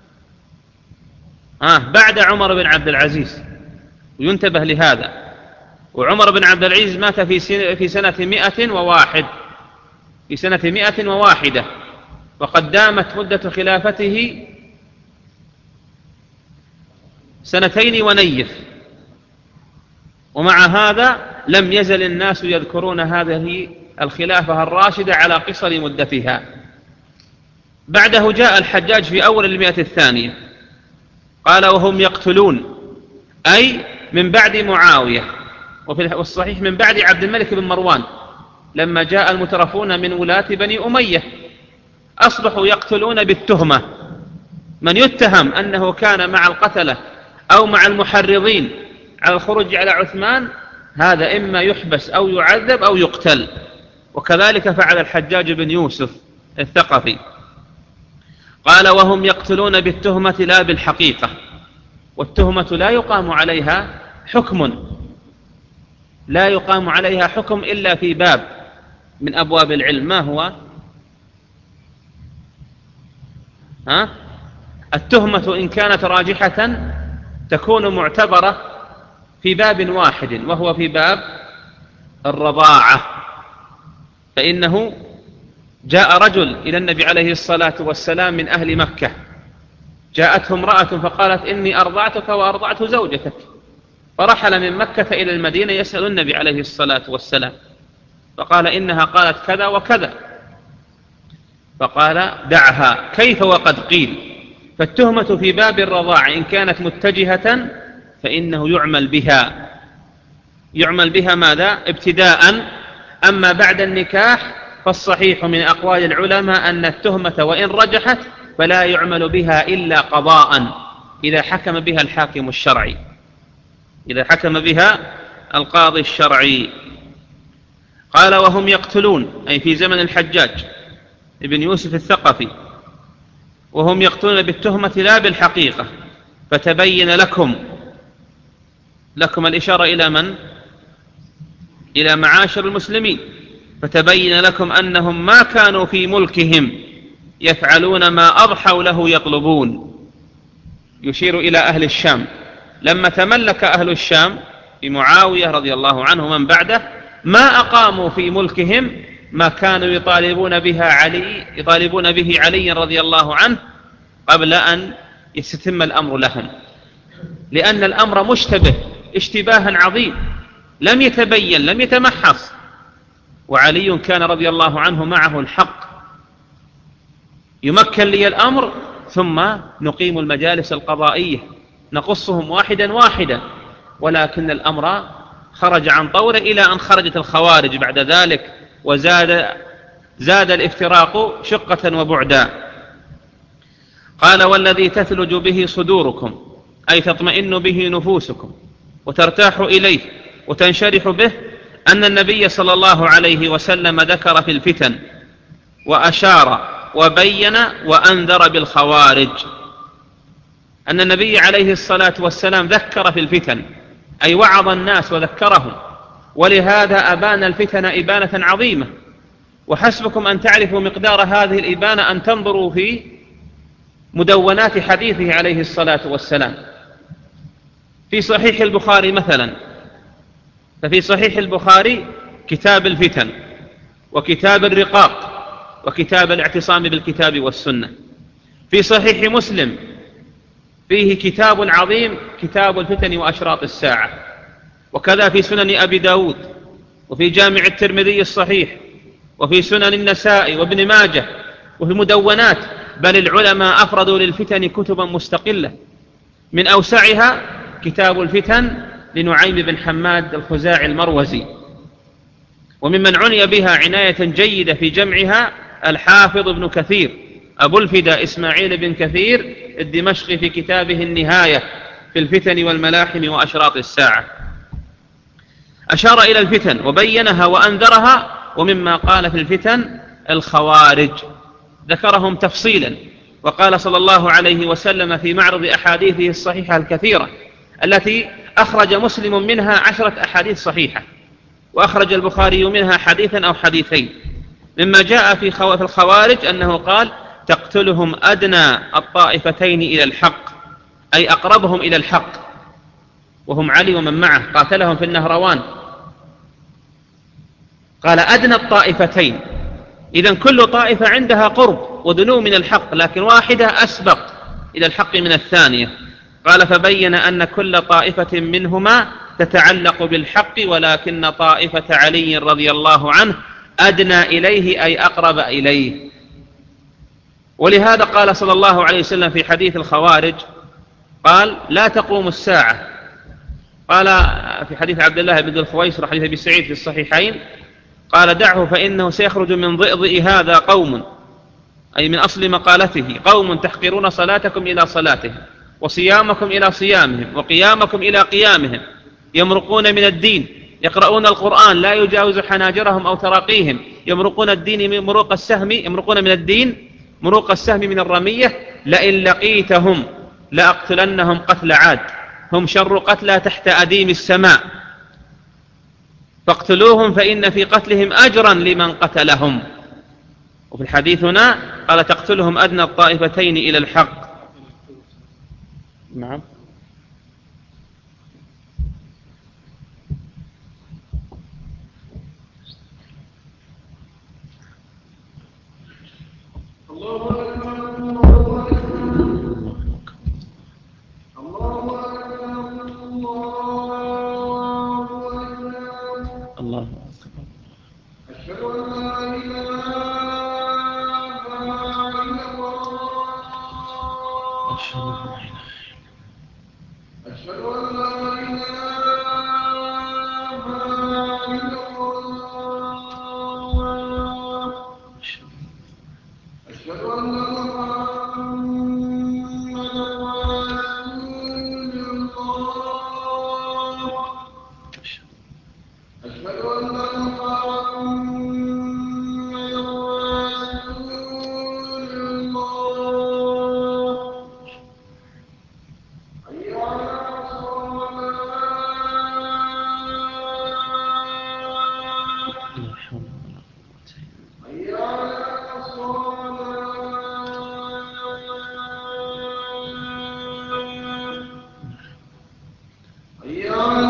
آه بعد عمر بن عبد العزيز، وينتبه لهذا. وعمر بن عبد العزيز مات في في سنة مئة وواحد في سنة مئة وواحدة، وقد دامت مدة خلافته سنتين ونيف. ومع هذا لم يزل الناس يذكرون هذه الخلافة الراشدة على قصر مدتها. بعده جاء الحجاج في أول المئة الثانية، قال وهم يقتلون، أي من بعد معاوية، وفي الصحيح من بعد عبد الملك بن مروان، لما جاء المترفون من ولاة بني أمية أصبحوا يقتلون بالتهمة. من يتهم أنه كان مع القتلة أو مع المحرضين على الخروج على عثمان، هذا إما يحبس أو يعذب أو يقتل. وكذلك فعل الحجاج بن يوسف الثقفي. قال وهم يقتلون بالتهمة لا بالحقيقة، والتهمة لا يقام عليها حكم، لا يقام عليها حكم إلا في باب من أبواب العلم. ما هو؟ ها؟ التهمة إن كانت راجحة تكون معتبرة في باب واحد، وهو في باب الرضاعة. فإنه جاء رجل إلى النبي عليه الصلاة والسلام من أهل مكة، جاءته امرأة فقالت إني أرضعتك وأرضعت زوجتك، فرحل من مكة إلى المدينة يسأل النبي عليه الصلاة والسلام، فقال إنها قالت كذا وكذا، فقال دعها، كيف وقد قيل. فالتهمة في باب الرضاعة إن كانت متجهة فإنه يعمل بها، يعمل بها ماذا؟ ابتداء. أما بعد النكاح فالصحيح من أقوال العلماء أن التهمة وإن رجحت فلا يعمل بها إلا قضاء، إذا حكم بها الحاكم الشرعي، إذا حكم بها القاضي الشرعي. قال وهم يقتلون، أي في زمن الحجاج ابن يوسف الثقفي، وهم يقتلون بالتهمة لا بالحقيقة، فتبين لكم، لكم الإشارة إلى من؟ إلى معاشر المسلمين. فتبين لكم أنهم ما كانوا في ملكهم يفعلون ما أضحوا له يطلبون. يشير إلى أهل الشام، لما تملك أهل الشام بمعاوية رضي الله عنه من بعده ما أقاموا في ملكهم ما كانوا يطالبون بها علي، يطالبون به علي رضي الله عنه قبل أن يستتم الأمر لهم، لأن الأمر مشتبه اشتباها عظيم، لم يتبين، لم يتمحص، وعلي كان رضي الله عنه معه الحق. يمكن لي الأمر ثم نقيم المجالس القضائية نقصهم واحدا واحدا، ولكن الأمر خرج عن طوره إلى أن خرجت الخوارج بعد ذلك، وزاد زاد الافتراق شقة وبعدا. قال والذي تثلج به صدوركم، أي تطمئن به نفوسكم وترتاح إليه وتنشرح به، أن النبي صلى الله عليه وسلم ذكر في الفتن وأشار وبين وأنذر بالخوارج. أن النبي عليه الصلاة والسلام ذكر في الفتن، أي وعظ الناس وذكرهم، ولهذا أبان الفتن إبانة عظيمة. وحسبكم أن تعرفوا مقدار هذه الإبانة أن تنظروا في مدونات حديثه عليه الصلاة والسلام. في صحيح البخاري مثلا، ففي صحيح البخاري كتاب الفتن وكتاب الرقاق وكتاب الاعتصام بالكتاب والسنة. في صحيح مسلم فيه كتاب عظيم، كتاب الفتن وأشراط الساعة. وكذا في سنن أبي داود، وفي جامع الترمذي الصحيح، وفي سنن النسائي وابن ماجه، وفي مدونات. بل العلماء أفردوا للفتن كتبا مستقلة، من أوسعها كتاب الفتن لنعيم بن حماد الخزاعي المروزي. وممن عني بها عناية جيدة في جمعها الحافظ ابن كثير أبو الفدا إسماعيل بن كثير الدمشقي في كتابه النهاية في الفتن والملاحم وأشراط الساعة. أشار إلى الفتن وبينها وأنذرها. ومما قال في الفتن الخوارج، ذكرهم تفصيلا، وقال صلى الله عليه وسلم في معرض أحاديثه الصحيحة الكثيرة التي أخرج مسلم منها عشرة أحاديث صحيحة، وأخرج البخاري منها حديثا أو حديثين. مما جاء في الخوارج أنه قال تقتلهم أدنى الطائفتين إلى الحق، أي أقربهم إلى الحق، وهم علي ومن معه، قاتلهم في النهروان. قال أدنى الطائفتين، إذن كل طائفة عندها قرب ودنو من الحق، لكن واحدة أسبق إلى الحق من الثانية. قال فبين أن كل طائفة منهما تتعلق بالحق، ولكن طائفة علي رضي الله عنه أدنى إليه أي أقرب إليه. ولهذا قال صلى الله عليه وسلم في حديث الخوارج قال: لا تقوم الساعة. قال في حديث عبد الله بن الخويصر حديث أبي سعيد في الصحيحين قال: دعه فإنه سيخرج من ضئضئ هذا قوم، أي من أصل مقالته، قوم تحقرون صلاتكم إلى صلاتهم، وصيامكم إلى صيامهم، وقيامكم إلى قيامهم، يمرقون من الدين، يقرؤون القرآن لا يجاوز حناجرهم أو تراقيهم، يمرقون الدين من مروق السهم يمرقون من الدين مروق السهم من الرمية، لئن لقيتهم لأقتلنهم قتل عاد، هم شر قتلى تحت أديم السماء، فاقتلوهم فإن في قتلهم أجرا لمن قتلهم. وفي الحديث هنا قال: تقتلهم أدنى الطائفتين إلى الحق. نعم. الله أكبر. أشهد أن لا إله إلا الله. أشهد أن لا إله إلا الله. أشهد أن محمدا رسول الله. أشهد أن محمدا رسول الله. حي على الصلاة. حي على الصلاة. حي على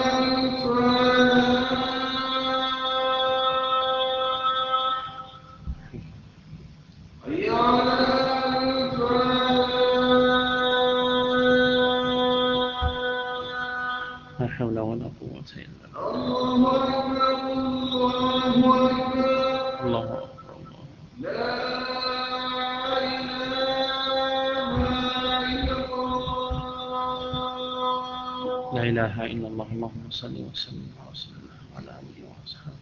لا حول ولا قوة إلا بالله. الله أكبر. الله لا إله إلا الله. اللهم صل وسلم على آله وأصحابه.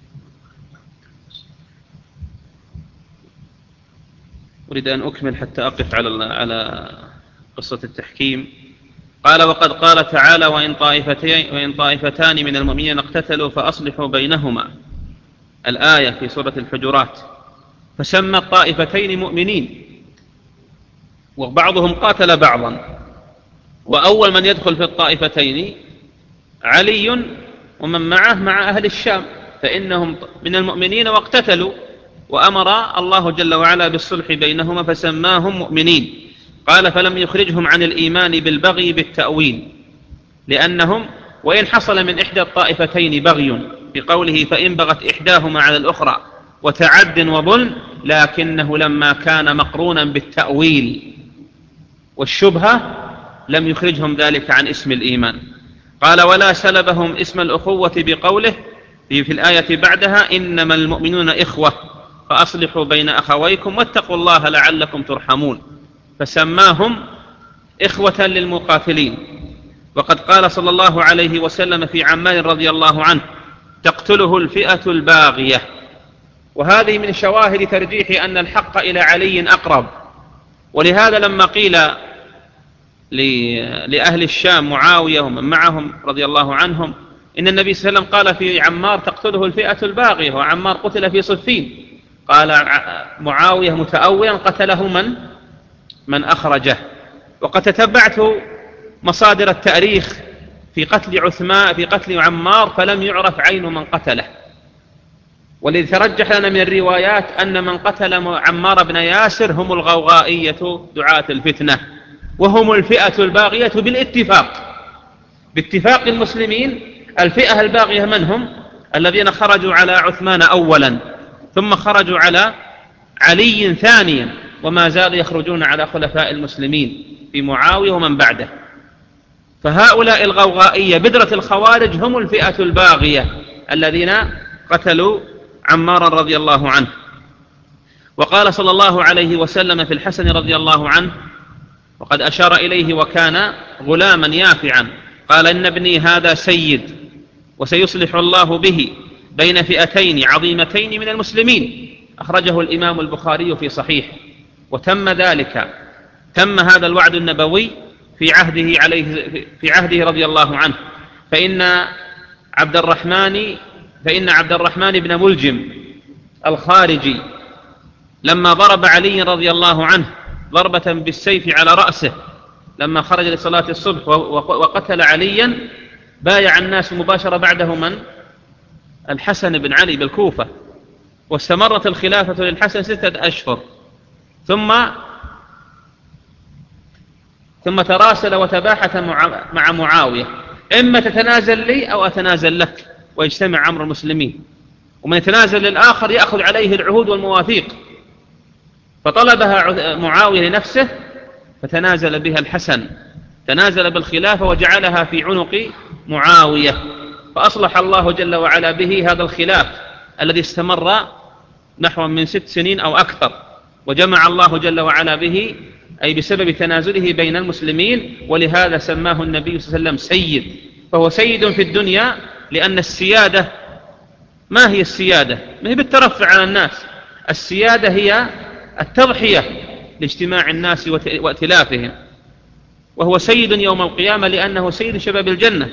أريد أن أكمل حتى أقف على على قصة التحكيم. قال: وقد قال تعالى: وإن طائفتين وإن طائفتان من المؤمنين اقتتلوا فأصلحوا بينهما، الآية في سورة الحجرات. فسمى الطائفتين مؤمنين، وبعضهم قاتل بعضا، وأول من يدخل في الطائفتين علي ومن معه مع أهل الشام، فإنهم من المؤمنين واقتتلوا، وأمر الله جل وعلا بالصلح بينهما فسماهم مؤمنين. قال: فلم يخرجهم عن الإيمان بالبغي بالتأويل، لأنهم وإن حصل من إحدى الطائفتين بغي بقوله فإن بغت إحداهما على الأخرى وتعد وظلم، لكنه لما كان مقرونا بالتأويل والشبهة لم يخرجهم ذلك عن اسم الإيمان. قال: ولا سلبهم اسم الأخوة بقوله في الآية بعدها: إنما المؤمنون إخوة فأصلحوا بين أخويكم واتقوا الله لعلكم ترحمون، فسماهم إخوة للمقاتلين. وقد قال صلى الله عليه وسلم في عمار رضي الله عنه: تقتله الفئة الباغية. وهذه من شواهد ترجيح أن الحق إلى علي أقرب. ولهذا لما قيل لأهل الشام معاوية ومن معهم رضي الله عنهم إن النبي صلى الله عليه وسلم قال في عمار: تقتله الفئة الباغية، وعمار قتل في صفين، قال معاوية متأولا: قتله من من أخرجه. وقد تتبعت مصادر التاريخ في قتل عثمان في قتل عمار فلم يعرف عين من قتله، والذي ترجح لنا من الروايات أن من قتل عمار بن ياسر هم الغوغائية دعاة الفتنة، وهم الفئة الباغية بالاتفاق باتفاق المسلمين. الفئة الباغية من هم؟ الذين خرجوا على عثمان أولا، ثم خرجوا على علي ثانيا، وما زالوا يخرجون على خلفاء المسلمين في معاوية ومن بعده. فهؤلاء الغوغائية بدرة الخوارج هم الفئة الباغية الذين قتلوا عمارا رضي الله عنه. وقال صلى الله عليه وسلم في الحسن رضي الله عنه وقد أشار إليه وكان غلاما يافعا، قال: إن ابني هذا سيد وسيصلح الله به بين فئتين عظيمتين من المسلمين. أخرجه الإمام البخاري في صحيح. وتم ذلك، تم هذا الوعد النبوي في عهده عليه في عهده رضي الله عنه. فإن عبد الرحمن فإن عبد الرحمن بن ملجم الخارجي لما ضرب علي رضي الله عنه ضربة بالسيف على رأسه لما خرج لصلاة الصبح وقتل عليا، بايع الناس مباشرة بعده من؟ الحسن بن علي بالكوفة. واستمرت الخلافة للحسن ستة أشهر، ثم ثم تراسل وتباحث مع معاوية: إما تتنازل لي أو أتنازل لك، ويجتمع أمر المسلمين، ومن يتنازل للآخر يأخذ عليه العهود والمواثيق. فطلبها معاوية لنفسه فتنازل بها الحسن، تنازل بالخلافة وجعلها في عنق معاوية، فأصلح الله جل وعلا به هذا الخلاف الذي استمر نحو من ست سنين أو أكثر، وجمع الله جل وعلا به أي بسبب تنازله بين المسلمين. ولهذا سماه النبي صلى الله عليه وسلم سيد، فهو سيد في الدنيا، لأن السيادة ما هي السيادة؟ ما هي بالترفع على الناس، السيادة هي التضحية لاجتماع الناس وائتلافهم، وهو سيد يوم القيامة لأنه سيد شباب الجنة.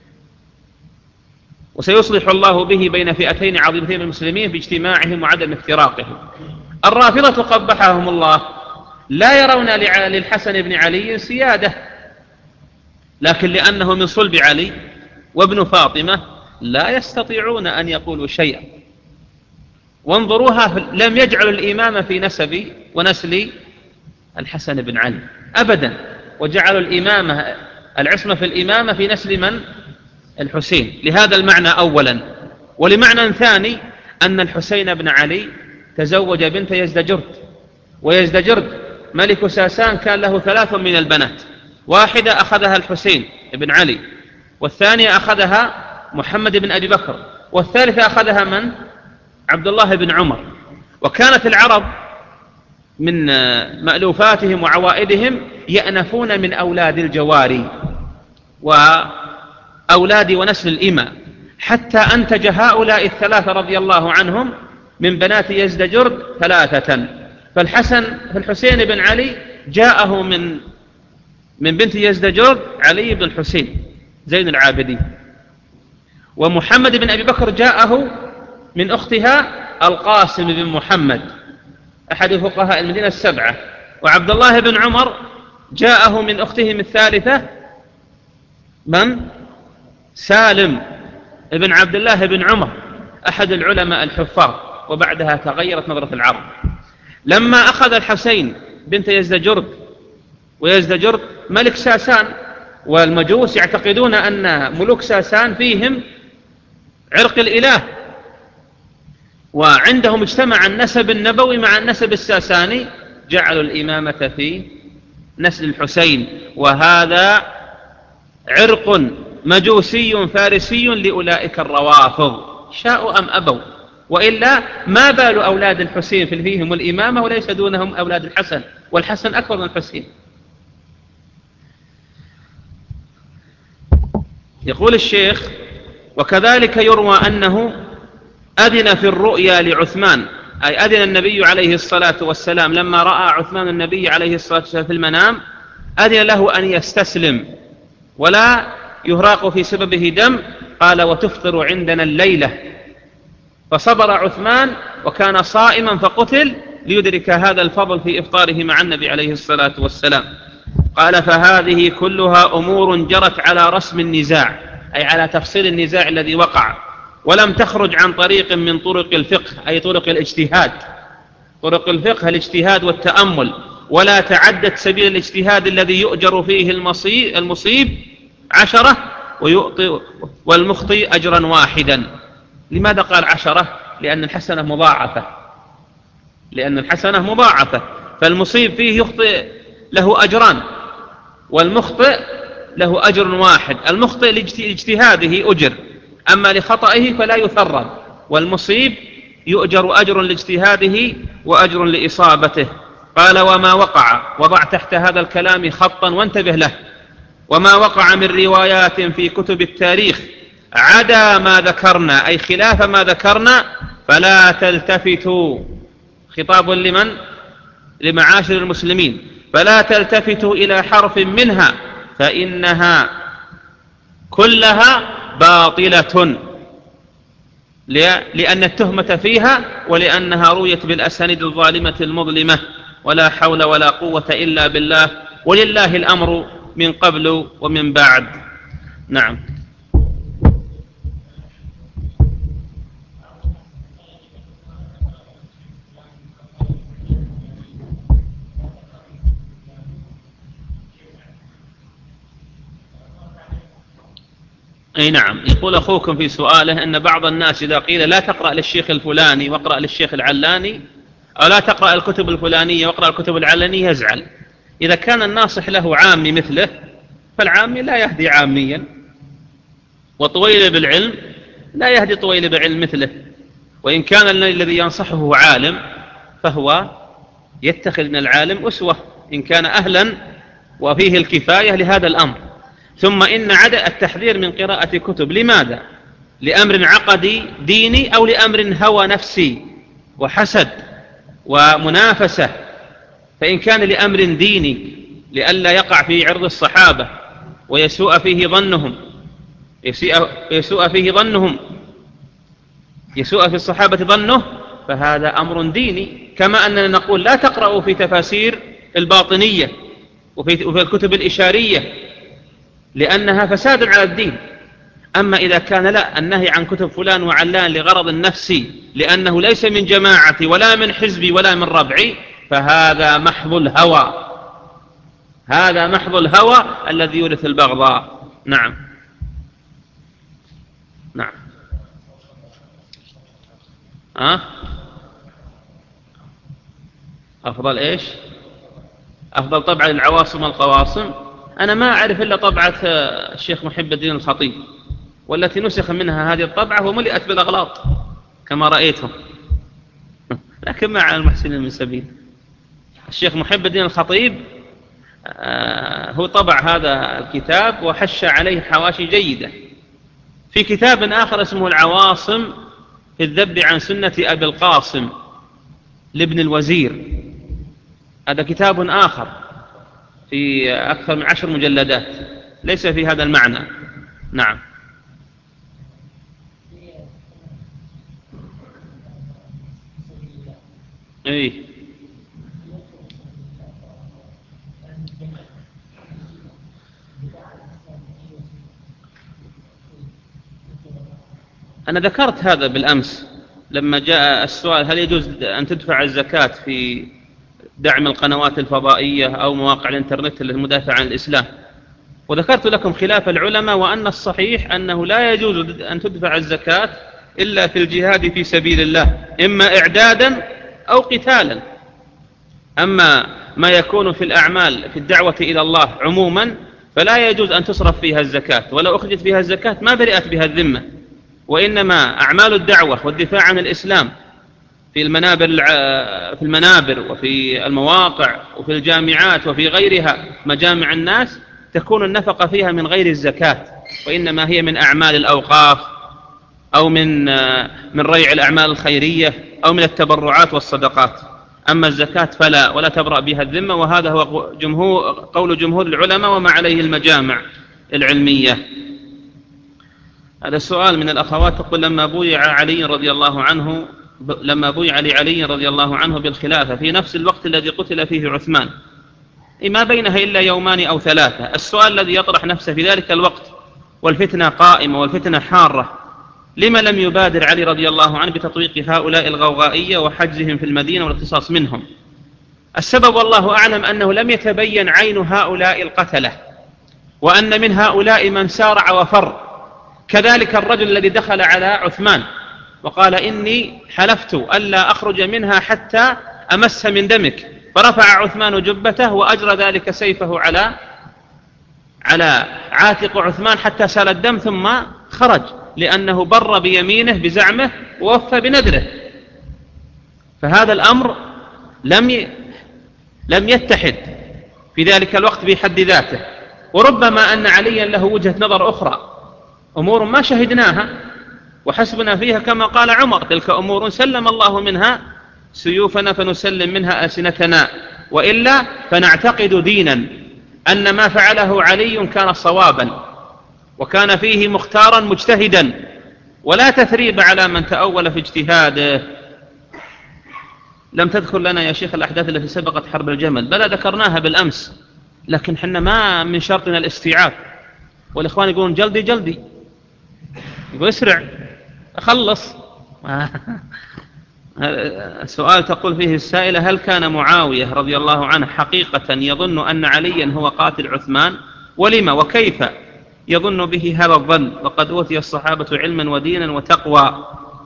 وسيصلح الله به بين فئتين عظيمتين من المسلمين باجتماعهم وعدم افتراقهم. الرافضة قبحهم الله لا يرون للحسن بن علي سيادة، لكن لأنه من صلب علي وابن فاطمة لا يستطيعون أن يقولوا شيئا. وانظروها، لم يجعلوا الإمامة في نسب ونسل الحسن بن علي أبدا، وجعلوا الإمامة العصمة في الإمامة في نسل من؟ الحسين. لهذا المعنى أولا. ولمعنى ثاني أن الحسين بن علي تزوج بنت يزدجرد، ويزدجرد ملك ساسان كان له ثلاث من البنات، واحدة أخذها الحسين بن علي، والثانية أخذها محمد بن أبي بكر، والثالثة أخذها من؟ عبد الله بن عمر. وكانت العرب من مألوفاتهم وعوائدهم يأنفون من أولاد الجواري وأولاد ونسل الإماء، حتى أنتج هؤلاء الثلاثة رضي الله عنهم من بنات يزدجرد ثلاثة. فالحسن فالحسين بن علي جاءه من من بنت يزدجرد علي بن الحسين زين العابدين، ومحمد بن أبي بكر جاءه من أختها القاسم بن محمد أحد فقهاء المدينة السبعة، وعبد الله بن عمر جاءه من أختهم الثالثة من؟ سالم بن عبد الله بن عمر أحد العلماء الحفاظ. وبعدها تغيرت نظرة العرب لما أخذ الحسين بنت يزدجرد، ويزدجرد ملك ساسان، والمجوس يعتقدون أن ملوك ساسان فيهم عرق الإله، وعندهم اجتمع النسب النبوي مع النسب الساساني، جعلوا الإمامة في نسل الحسين، وهذا عرق مجوسي فارسي لأولئك الروافض شاءوا أم أبوا. وإلا ما بال أولاد الحسين في فيهم الإمامة وليس دونهم أولاد الحسن، والحسن أكبر من الحسين. يقول الشيخ: وكذلك يروى أنه أذن في الرؤيا لعثمان، أي أذن النبي عليه الصلاة والسلام لما رأى عثمان النبي عليه الصلاة والسلام في المنام، أذن له أن يستسلم ولا يهراق في سببه دم. قال: وتفطر عندنا الليلة. فصبر عثمان وكان صائما فقتل ليدرك هذا الفضل في إفطاره مع النبي عليه الصلاة والسلام. قال: فهذه كلها أمور جرت على رسم النزاع، أي على تفصيل النزاع الذي وقع، ولم تخرج عن طريق من طرق الفقه، أي طرق الاجتهاد، طرق الفقه الاجتهاد والتأمل، ولا تعدت سبيل الاجتهاد الذي يؤجر فيه المصيب عشرة ويؤطي والمخطئ أجرا واحدا. لماذا قال عشرة؟ لأن الحسنة مضاعفة، لأن الحسنة مضاعفة، فالمصيب فيه يخطئ له أجران، والمخطئ له أجر واحد، المخطئ لاجتهاده أجر، أما لخطئه فلا يثرب، والمصيب يؤجر أجر لاجتهاده وأجر لإصابته. قال وما وقع، وضع تحت هذا الكلام خطا وانتبه له، وما وقع من روايات في كتب التاريخ عدا ما ذكرنا، أي خلاف ما ذكرنا، فلا تلتفتوا. خطاب لمن؟ لمعاشر المسلمين. فلا تلتفتوا إلى حرف منها فإنها كلها باطلة، لأن التهمة فيها ولأنها رويت بالأسانيد الظالمة المظلمة. ولا حول ولا قوة إلا بالله، ولله الأمر من قبل ومن بعد. نعم. أي نعم. يقول أخوكم في سؤاله أن بعض الناس إذا قيل لا تقرأ للشيخ الفلاني واقرأ للشيخ العلاني، أو لا تقرأ الكتب الفلانية واقرأ الكتب العلانية، يزعل. إذا كان الناصح له عامي مثله، فالعامي لا يهدي عاميا، وطويل بالعلم لا يهدي طويل بالعلم مثله. وإن كان الذي ينصحه عالم فهو يتخذ من العالم أسوة إن كان أهلا وفيه الكفاية لهذا الأمر. ثم إن عدم التحذير من قراءة كتب، لماذا؟ لأمر عقدي ديني، أو لأمر هوى نفسي وحسد ومنافسة. فإن كان لأمر ديني لئلا يقع في عرض الصحابة ويسوء فيه ظنهم يسوء فيه ظنهم يسوء في الصحابة ظنه، فهذا أمر ديني. كما أننا نقول لا تقرأوا في تفاسير الباطنية وفي, وفي الكتب الإشارية لأنها فساد على الدين. أما إذا كان لا، النهي عن كتب فلان وعلان لغرض النفسي لأنه ليس من جماعتي ولا من حزبي ولا من ربعي، فهذا محض الهوى، هذا محض الهوى الذي يورث البغضاء. نعم. نعم. أه؟ أفضل إيش؟ أفضل طبعا العواصم والقواصم. أنا ما أعرف إلا طبعة الشيخ محب الدين الخطيب، والتي نسخ منها هذه الطبعة وملئت بالأغلاط كما رأيتم، لكن ما على المحسنين من سبيل. الشيخ محب الدين الخطيب هو طبع هذا الكتاب وحش عليه حواشي جيدة. في كتاب آخر اسمه العواصم في الذب عن سنة أبي القاسم لابن الوزير، هذا كتاب آخر في أكثر من عشر مجلدات، ليس في هذا المعنى. نعم. إيه. أنا ذكرت هذا بالأمس لما جاء السؤال هل يجوز أن تدفع الزكاة في دعم القنوات الفضائية أو مواقع الإنترنت المدافعة عن الإسلام، وذكرت لكم خلاف العلماء، وأن الصحيح أنه لا يجوز أن تدفع الزكاة إلا في الجهاد في سبيل الله، إما إعدادا أو قتالا. أما ما يكون في الأعمال في الدعوة إلى الله عموما فلا يجوز أن تصرف فيها الزكاة، ولو أخرجت فيها الزكاة ما برئت بها الذمة. وإنما أعمال الدعوة والدفاع عن الإسلام في المنابر في المنابر وفي المواقع وفي الجامعات وفي غيرها مجامع الناس تكون النفقة فيها من غير الزكاة، وإنما هي من أعمال الأوقاف أو من من ريع الأعمال الخيرية أو من التبرعات والصدقات. أما الزكاة فلا، ولا تبرأ بها الذمة، وهذا هو جمهور قول جمهور العلماء وما عليه المجامع العلمية. هذا السؤال من الأخوات تقول لما بويع علي رضي الله عنه لما بويع لعلي رضي الله عنه بالخلافة في نفس الوقت الذي قتل فيه عثمان، ما بينها إلا يومان أو ثلاثة، السؤال الذي يطرح نفسه في ذلك الوقت والفتنة قائمة والفتنة حارة، لما لم يبادر علي رضي الله عنه بتطويق هؤلاء الغوغائية وحجزهم في المدينة والاقتصاص منهم؟ السبب والله أعلم أنه لم يتبين عين هؤلاء القتلة، وأن من هؤلاء من سارع وفر، كذلك الرجل الذي دخل على عثمان وقال إني حلفت ألا أخرج منها حتى أمس من دمك، فرفع عثمان جبته وأجرى ذلك سيفه على على عاتق عثمان حتى سال الدم ثم خرج، لأنه بر بيمينه بزعمه ووفى بنذره. فهذا الأمر لم لم يتحد في ذلك الوقت بحد ذاته. وربما أن عليا له وجهة نظر أخرى، أمور ما شهدناها وحسبنا فيها كما قال عمر: تلك أمور سلم الله منها سيوفنا فنسلم منها ألسنتنا، وإلا فنعتقد دينا أن ما فعله علي كان صوابا وكان فيه مختارا مجتهدا، ولا تثريب على من تأول في اجتهاده. لم تذكر لنا يا شيخ الأحداث التي سبقت حرب الجمل، بلى ذكرناها بالأمس، لكن حنا ما من شرطنا الاستيعاب. والإخوان يقولون جلدي جلدي، يقول اسرع أخلص. السؤال تقول فيه السائلة: هل كان معاوية رضي الله عنه حقيقة يظن أن عليا هو قاتل عثمان؟ ولما وكيف يظن به هذا الظن وقد أوتي الصحابة علما ودينا وتقوى؟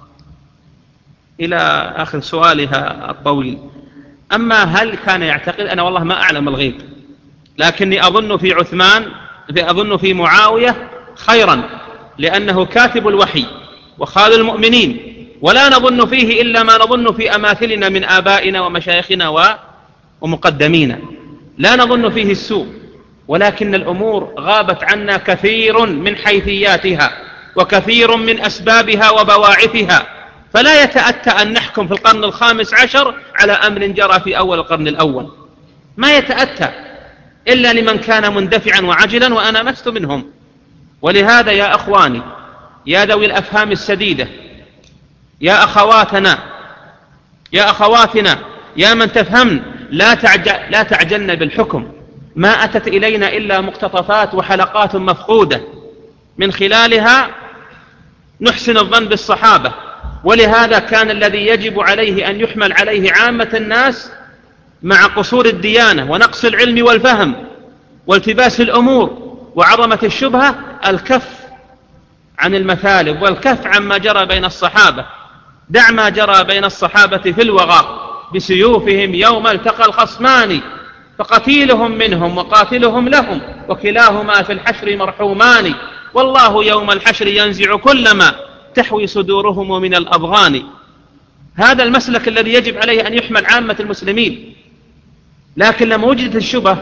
إلى آخر سؤالها الطويل. أما هل كان يعتقد، أنا والله ما أعلم الغيب، لكني أظن في عثمان في أظن في معاوية خيرا، لأنه كاتب الوحي وخال المؤمنين، ولا نظن فيه إلا ما نظن في أماثلنا من آبائنا ومشايخنا ومقدمينا، لا نظن فيه السوء، ولكن الأمور غابت عنا كثير من حيثياتها وكثير من أسبابها وبواعثها، فلا يتأتى أن نحكم في القرن الخامس عشر على أمر جرى في أول القرن الأول، ما يتأتى إلا لمن كان مندفعا وعجلا، وأنا لست منهم. ولهذا يا أخواني، يا ذوي الأفهام السديدة، يا أخواتنا يا أخواتنا يا من تفهمن، لا تعجل لا تعجلن بالحكم. ما أتت إلينا إلا مقتطفات وحلقات مفقودة من خلالها نحسن الظن بالصحابة، ولهذا كان الذي يجب عليه أن يحمل عليه عامة الناس مع قصور الديانة ونقص العلم والفهم والتباس الأمور وعظمة الشبهة الكف عن المثالب والكف عما جرى بين الصحابة. دع ما جرى بين الصحابة في الوغى بسيوفهم يوم التقى الخصمان، فقتيلهم منهم وقاتلهم لهم وكلاهما في الحشر مرحومان، والله يوم الحشر ينزع كل ما تحوي صدورهم من الأضغان. هذا المسلك الذي يجب عليه أن يحمل عامة المسلمين. لكن لما وجدت الشبه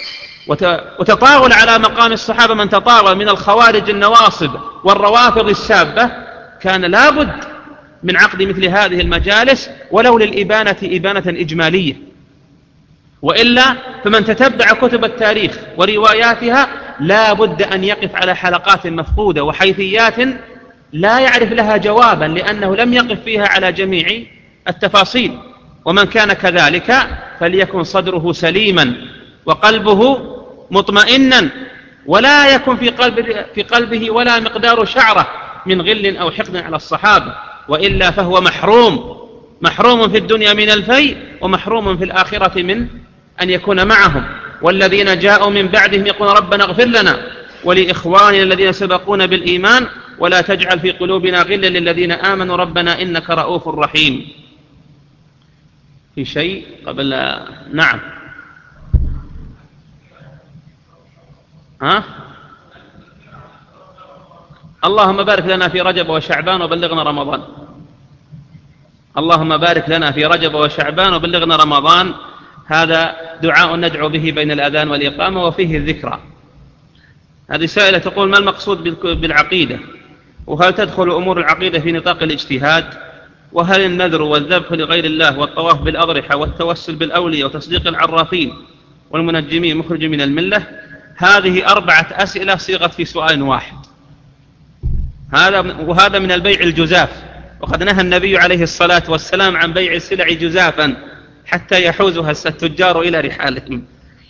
وتطاول على مقام الصحابة من تطاول من الخوارج النواصب والروافض السابة، كان لابد من عقد مثل هذه المجالس ولو للإبانة إبانة إجمالية، وإلا فمن تتبع كتب التاريخ ورواياتها لا بد أن يقف على حلقات مفقودة وحيثيات لا يعرف لها جوابا، لأنه لم يقف فيها على جميع التفاصيل. ومن كان كذلك فليكن صدره سليما وقلبه مطمئنا، ولا يكن في قلبه, في قلبه ولا مقدار شعرة من غل أو حقد على الصحابة، وإلا فهو محروم محروم في الدنيا من الفيء، ومحروم في الآخرة من أن يكون معهم. والذين جاءوا من بعدهم يقول ربنا اغفر لنا ولإخواننا الذين سبقونا بالإيمان ولا تجعل في قلوبنا غلا للذين آمنوا ربنا إنك رؤوف رحيم. في شيء قبل؟ نعم. ها؟ اللهم بارك لنا في رجب وشعبان وبلغنا رمضان. اللهم بارك لنا في رجب وشعبان وبلغنا رمضان. هذا دعاء ندعو به بين الأذان والإقامة وفيه الذكرى. هذه سائلة تقول: ما المقصود بالعقيدة؟ وهل تدخل أمور العقيدة في نطاق الاجتهاد؟ وهل النذر والذبح لغير الله والطواف بالأضرحة والتوسل بالأولياء وتصديق العرافين والمنجمين مخرج من الملة؟ هذه أربعة أسئلة صيغت في سؤال واحد، هذا وهذا من البيع الجزاف، وقد نهى النبي عليه الصلاة والسلام عن بيع السلع جزافا حتى يحوزها التجار إلى رحالهم.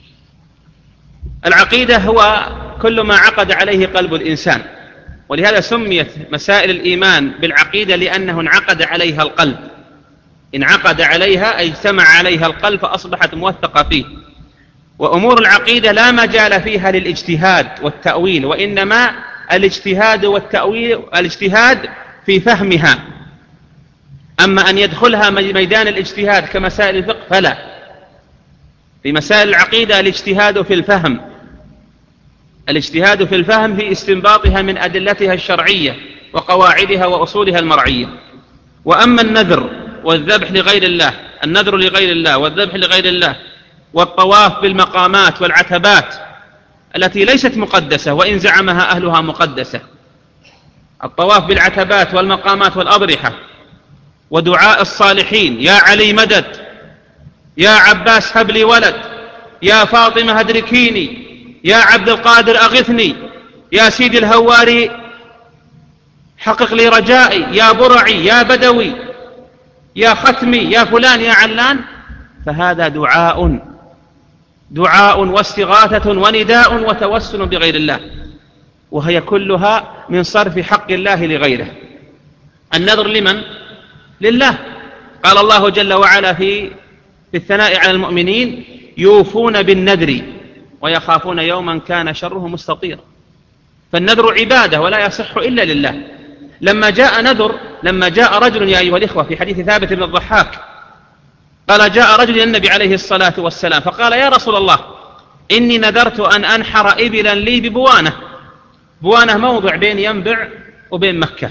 العقيدة هو كل ما عقد عليه قلب الإنسان، ولهذا سميت مسائل الإيمان بالعقيدة لأنه انعقد عليها القلب، انعقد عليها أي اجتمع عليها القلب فأصبحت موثقة فيه. وأمور العقيدة لا مجال فيها للاجتهاد والتأويل، وإنما الاجتهاد والتأويل الاجتهاد في فهمها. أما أن يدخلها ميدان الاجتهاد كمسائل الفقه فلا. في مسائل العقيدة الاجتهاد في الفهم، الاجتهاد في الفهم في استنباطها من أدلتها الشرعية وقواعدها وأصولها المرعية. وأما النذر والذبح لغير الله، النذر لغير الله والذبح لغير الله والطواف بالمقامات والعتبات التي ليست مقدسة وإن زعمها أهلها مقدسة، الطواف بالعتبات والمقامات والأضرحة ودعاء الصالحين، يا علي مدد، يا عباس هب لي ولد، يا فاطمة أدركيني، يا عبد القادر أغثني، يا سيدي الهواري حقق لي رجائي، يا برعي، يا بدوي، يا ختمي، يا فلان، يا علان، فهذا دعاء دعاء واستغاثة ونداء وتوسل بغير الله، وهي كلها من صرف حق الله لغيره. النذر لمن؟ لله. قال الله جل وعلا في في الثناء على المؤمنين: يوفون بالنذر ويخافون يوما كان شره مستطيرا. فالنذر عبادة ولا يصح إلا لله. لما جاء نذر لما جاء رجل يا أيها الإخوة في حديث ثابت بن الضحاك قال: جاء رجل إلى النبي عليه الصلاة والسلام فقال: يا رسول الله، إني نذرت أن أنحر إبلا لي ببوانة. بوانة موضع بين ينبع وبين مكة.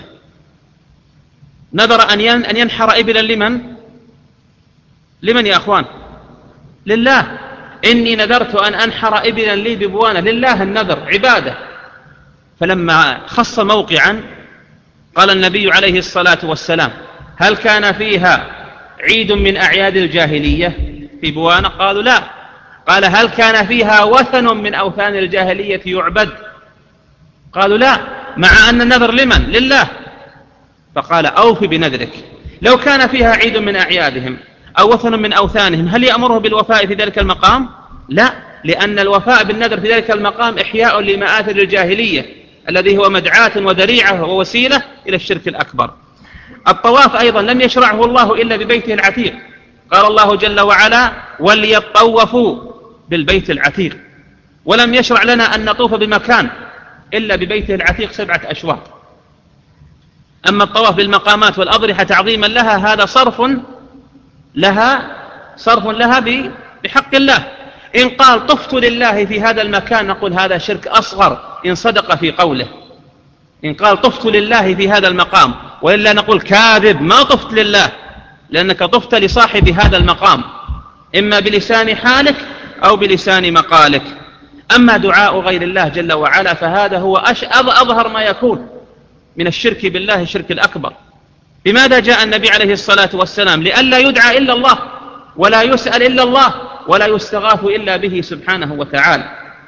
نذر أن ينحر إبلا لمن؟ لمن يا أخوان؟ لله. إني نذرت أن أنحر إبلا لي ببوانة، لله النذر عبادة. فلما خص موقعا قال النبي عليه الصلاة والسلام: هل كان فيها عيد من أعياد الجاهلية في بوانة؟ قالوا لا. قال: هل كان فيها وثن من أوثان الجاهلية يعبد؟ قالوا لا. مع أن النذر لمن؟ لله. فقال: أوف بنذرك. لو كان فيها عيد من أعيادهم أو وثن من أوثانهم هل يأمره بالوفاء في ذلك المقام؟ لا، لأن الوفاء بالنذر في ذلك المقام إحياء لمآثر الجاهلية الذي هو مدعاة وذريعة ووسيلة إلى الشرك الأكبر. الطواف أيضا لم يشرعه الله إلا ببيته العتيق. قال الله جل وعلا: وليطوفوا بالبيت العتيق. ولم يشرع لنا أن نطوف بمكان إلا ببيته العتيق سبعة أشواط. أما الطواف بالمقامات والأضرحة تعظيما لها هذا صرف لها صرف لها بحق الله. إن قال طفت لله في هذا المكان نقول هذا شرك أصغر إن صدق في قوله. إن قال طفت لله في هذا المقام، وإلا نقول كاذب ما طفت لله، لأنك طفت لصاحب هذا المقام إما بلسان حالك أو بلسان مقالك. أما دعاء غير الله جل وعلا فهذا هو أظهر ما يكون من الشرك بالله، الشرك الأكبر. لماذا جاء النبي عليه الصلاة والسلام؟ لئلا يدعى إلا الله، ولا يسأل إلا الله، ولا يستغاث إلا به سبحانه وتعالى.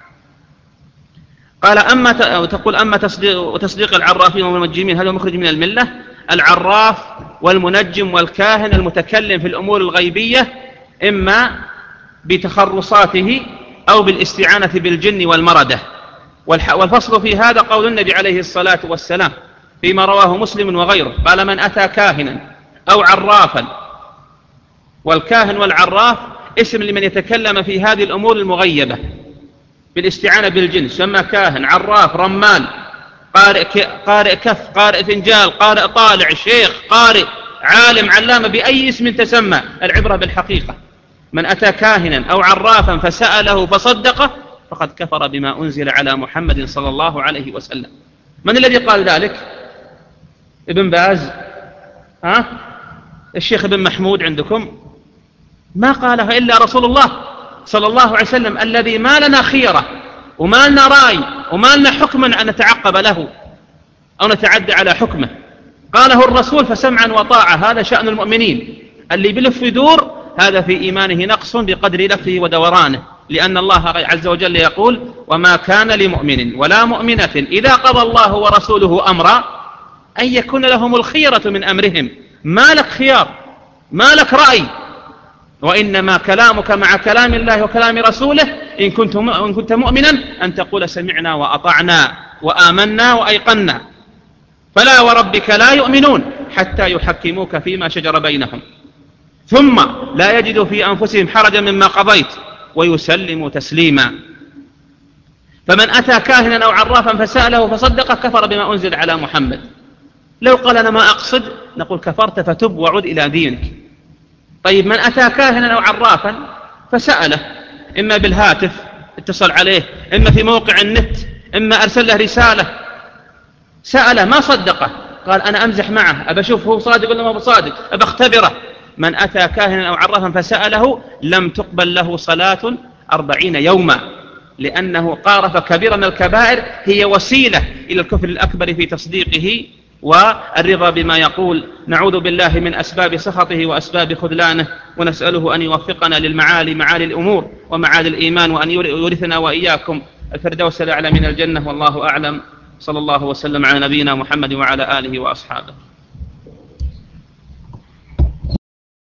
قال: أما تقول أما تصديق, وتصديق العرافين والمنجمين هل هو مخرج من الملة؟ العراف والمنجم والكاهن المتكلم في الأمور الغيبية إما بتخرصاته أو بالاستعانة بالجن والمردة. والفصل في هذا قول النبي عليه الصلاة والسلام فيما رواه مسلم وغيره قال: من أتى كاهنا أو عرافا. والكاهن والعراف اسم لمن يتكلم في هذه الأمور المغيبة بالاستعانة بالجن، سمى كاهن، عراف، رمال، قارئ, قارئ كف، قارئ فنجال، قارئ طالع، شيخ، قارئ، عالم، علامة، بأي اسم تسمى، العبرة بالحقيقة. من أتى كاهنا أو عرافا فسأله فصدقه فقد كفر بما أنزل على محمد صلى الله عليه وسلم. من الذي قال ذلك؟ ابن باز؟ ها؟ الشيخ ابن محمود عندكم؟ ما قالها إلا رسول الله صلى الله عليه وسلم الذي ما لنا خيرة وما لنا رأي وما لنا حكما أن نتعقب له أو نتعدى على حكمه. قاله الرسول فسمعا وطاعة. هذا شأن المؤمنين. اللي بلف يدور هذا في إيمانه نقص بقدر لفه ودورانه، لأن الله عز وجل يقول: وما كان لمؤمن ولا مؤمنة إذا قضى الله ورسوله أمرا أن يكون لهم الخيرة من أمرهم. ما لك خيار، ما لك رأي، وإنما كلامك مع كلام الله وكلام رسوله إن كنت إن كنت مؤمنا أن تقول سمعنا وأطعنا وآمنا وأيقنا. فلا وربك لا يؤمنون حتى يحكموك فيما شجر بينهم ثم لا يجدوا في أنفسهم حرجا مما قضيت ويسلموا تسليما. فمن أتى كاهنا أو عرافا فسأله فصدقه كفر بما أنزل على محمد. لو قال أنا ما أقصد نقول كفرت فتب وعد إلى دينك. طيب من أتى كاهنا أو عرافا فسأله إما بالهاتف اتصل عليه، إما في موقع النت إما أرسل له رسالة سأله ما صدقه، قال أنا أمزح معه أبى أشوف هو صادق ولا ما هو صادق، أبى أختبره. من أتى كاهنا أو عرافا فسأله لم تقبل له صلاة أربعين يوما، لأنه قارف كبيرا من الكبائر هي وسيلة إلى الكفر الأكبر في تصديقه والرضا بما يقول. نعوذ بالله من أسباب سخطه وأسباب خذلانه، ونسأله أن يوفقنا للمعالي معالي الأمور ومعالي الإيمان، وأن يورثنا وإياكم الفردوس الأعلى من الجنة. والله أعلم. صلى الله وسلم على نبينا محمد وعلى آله وأصحابه.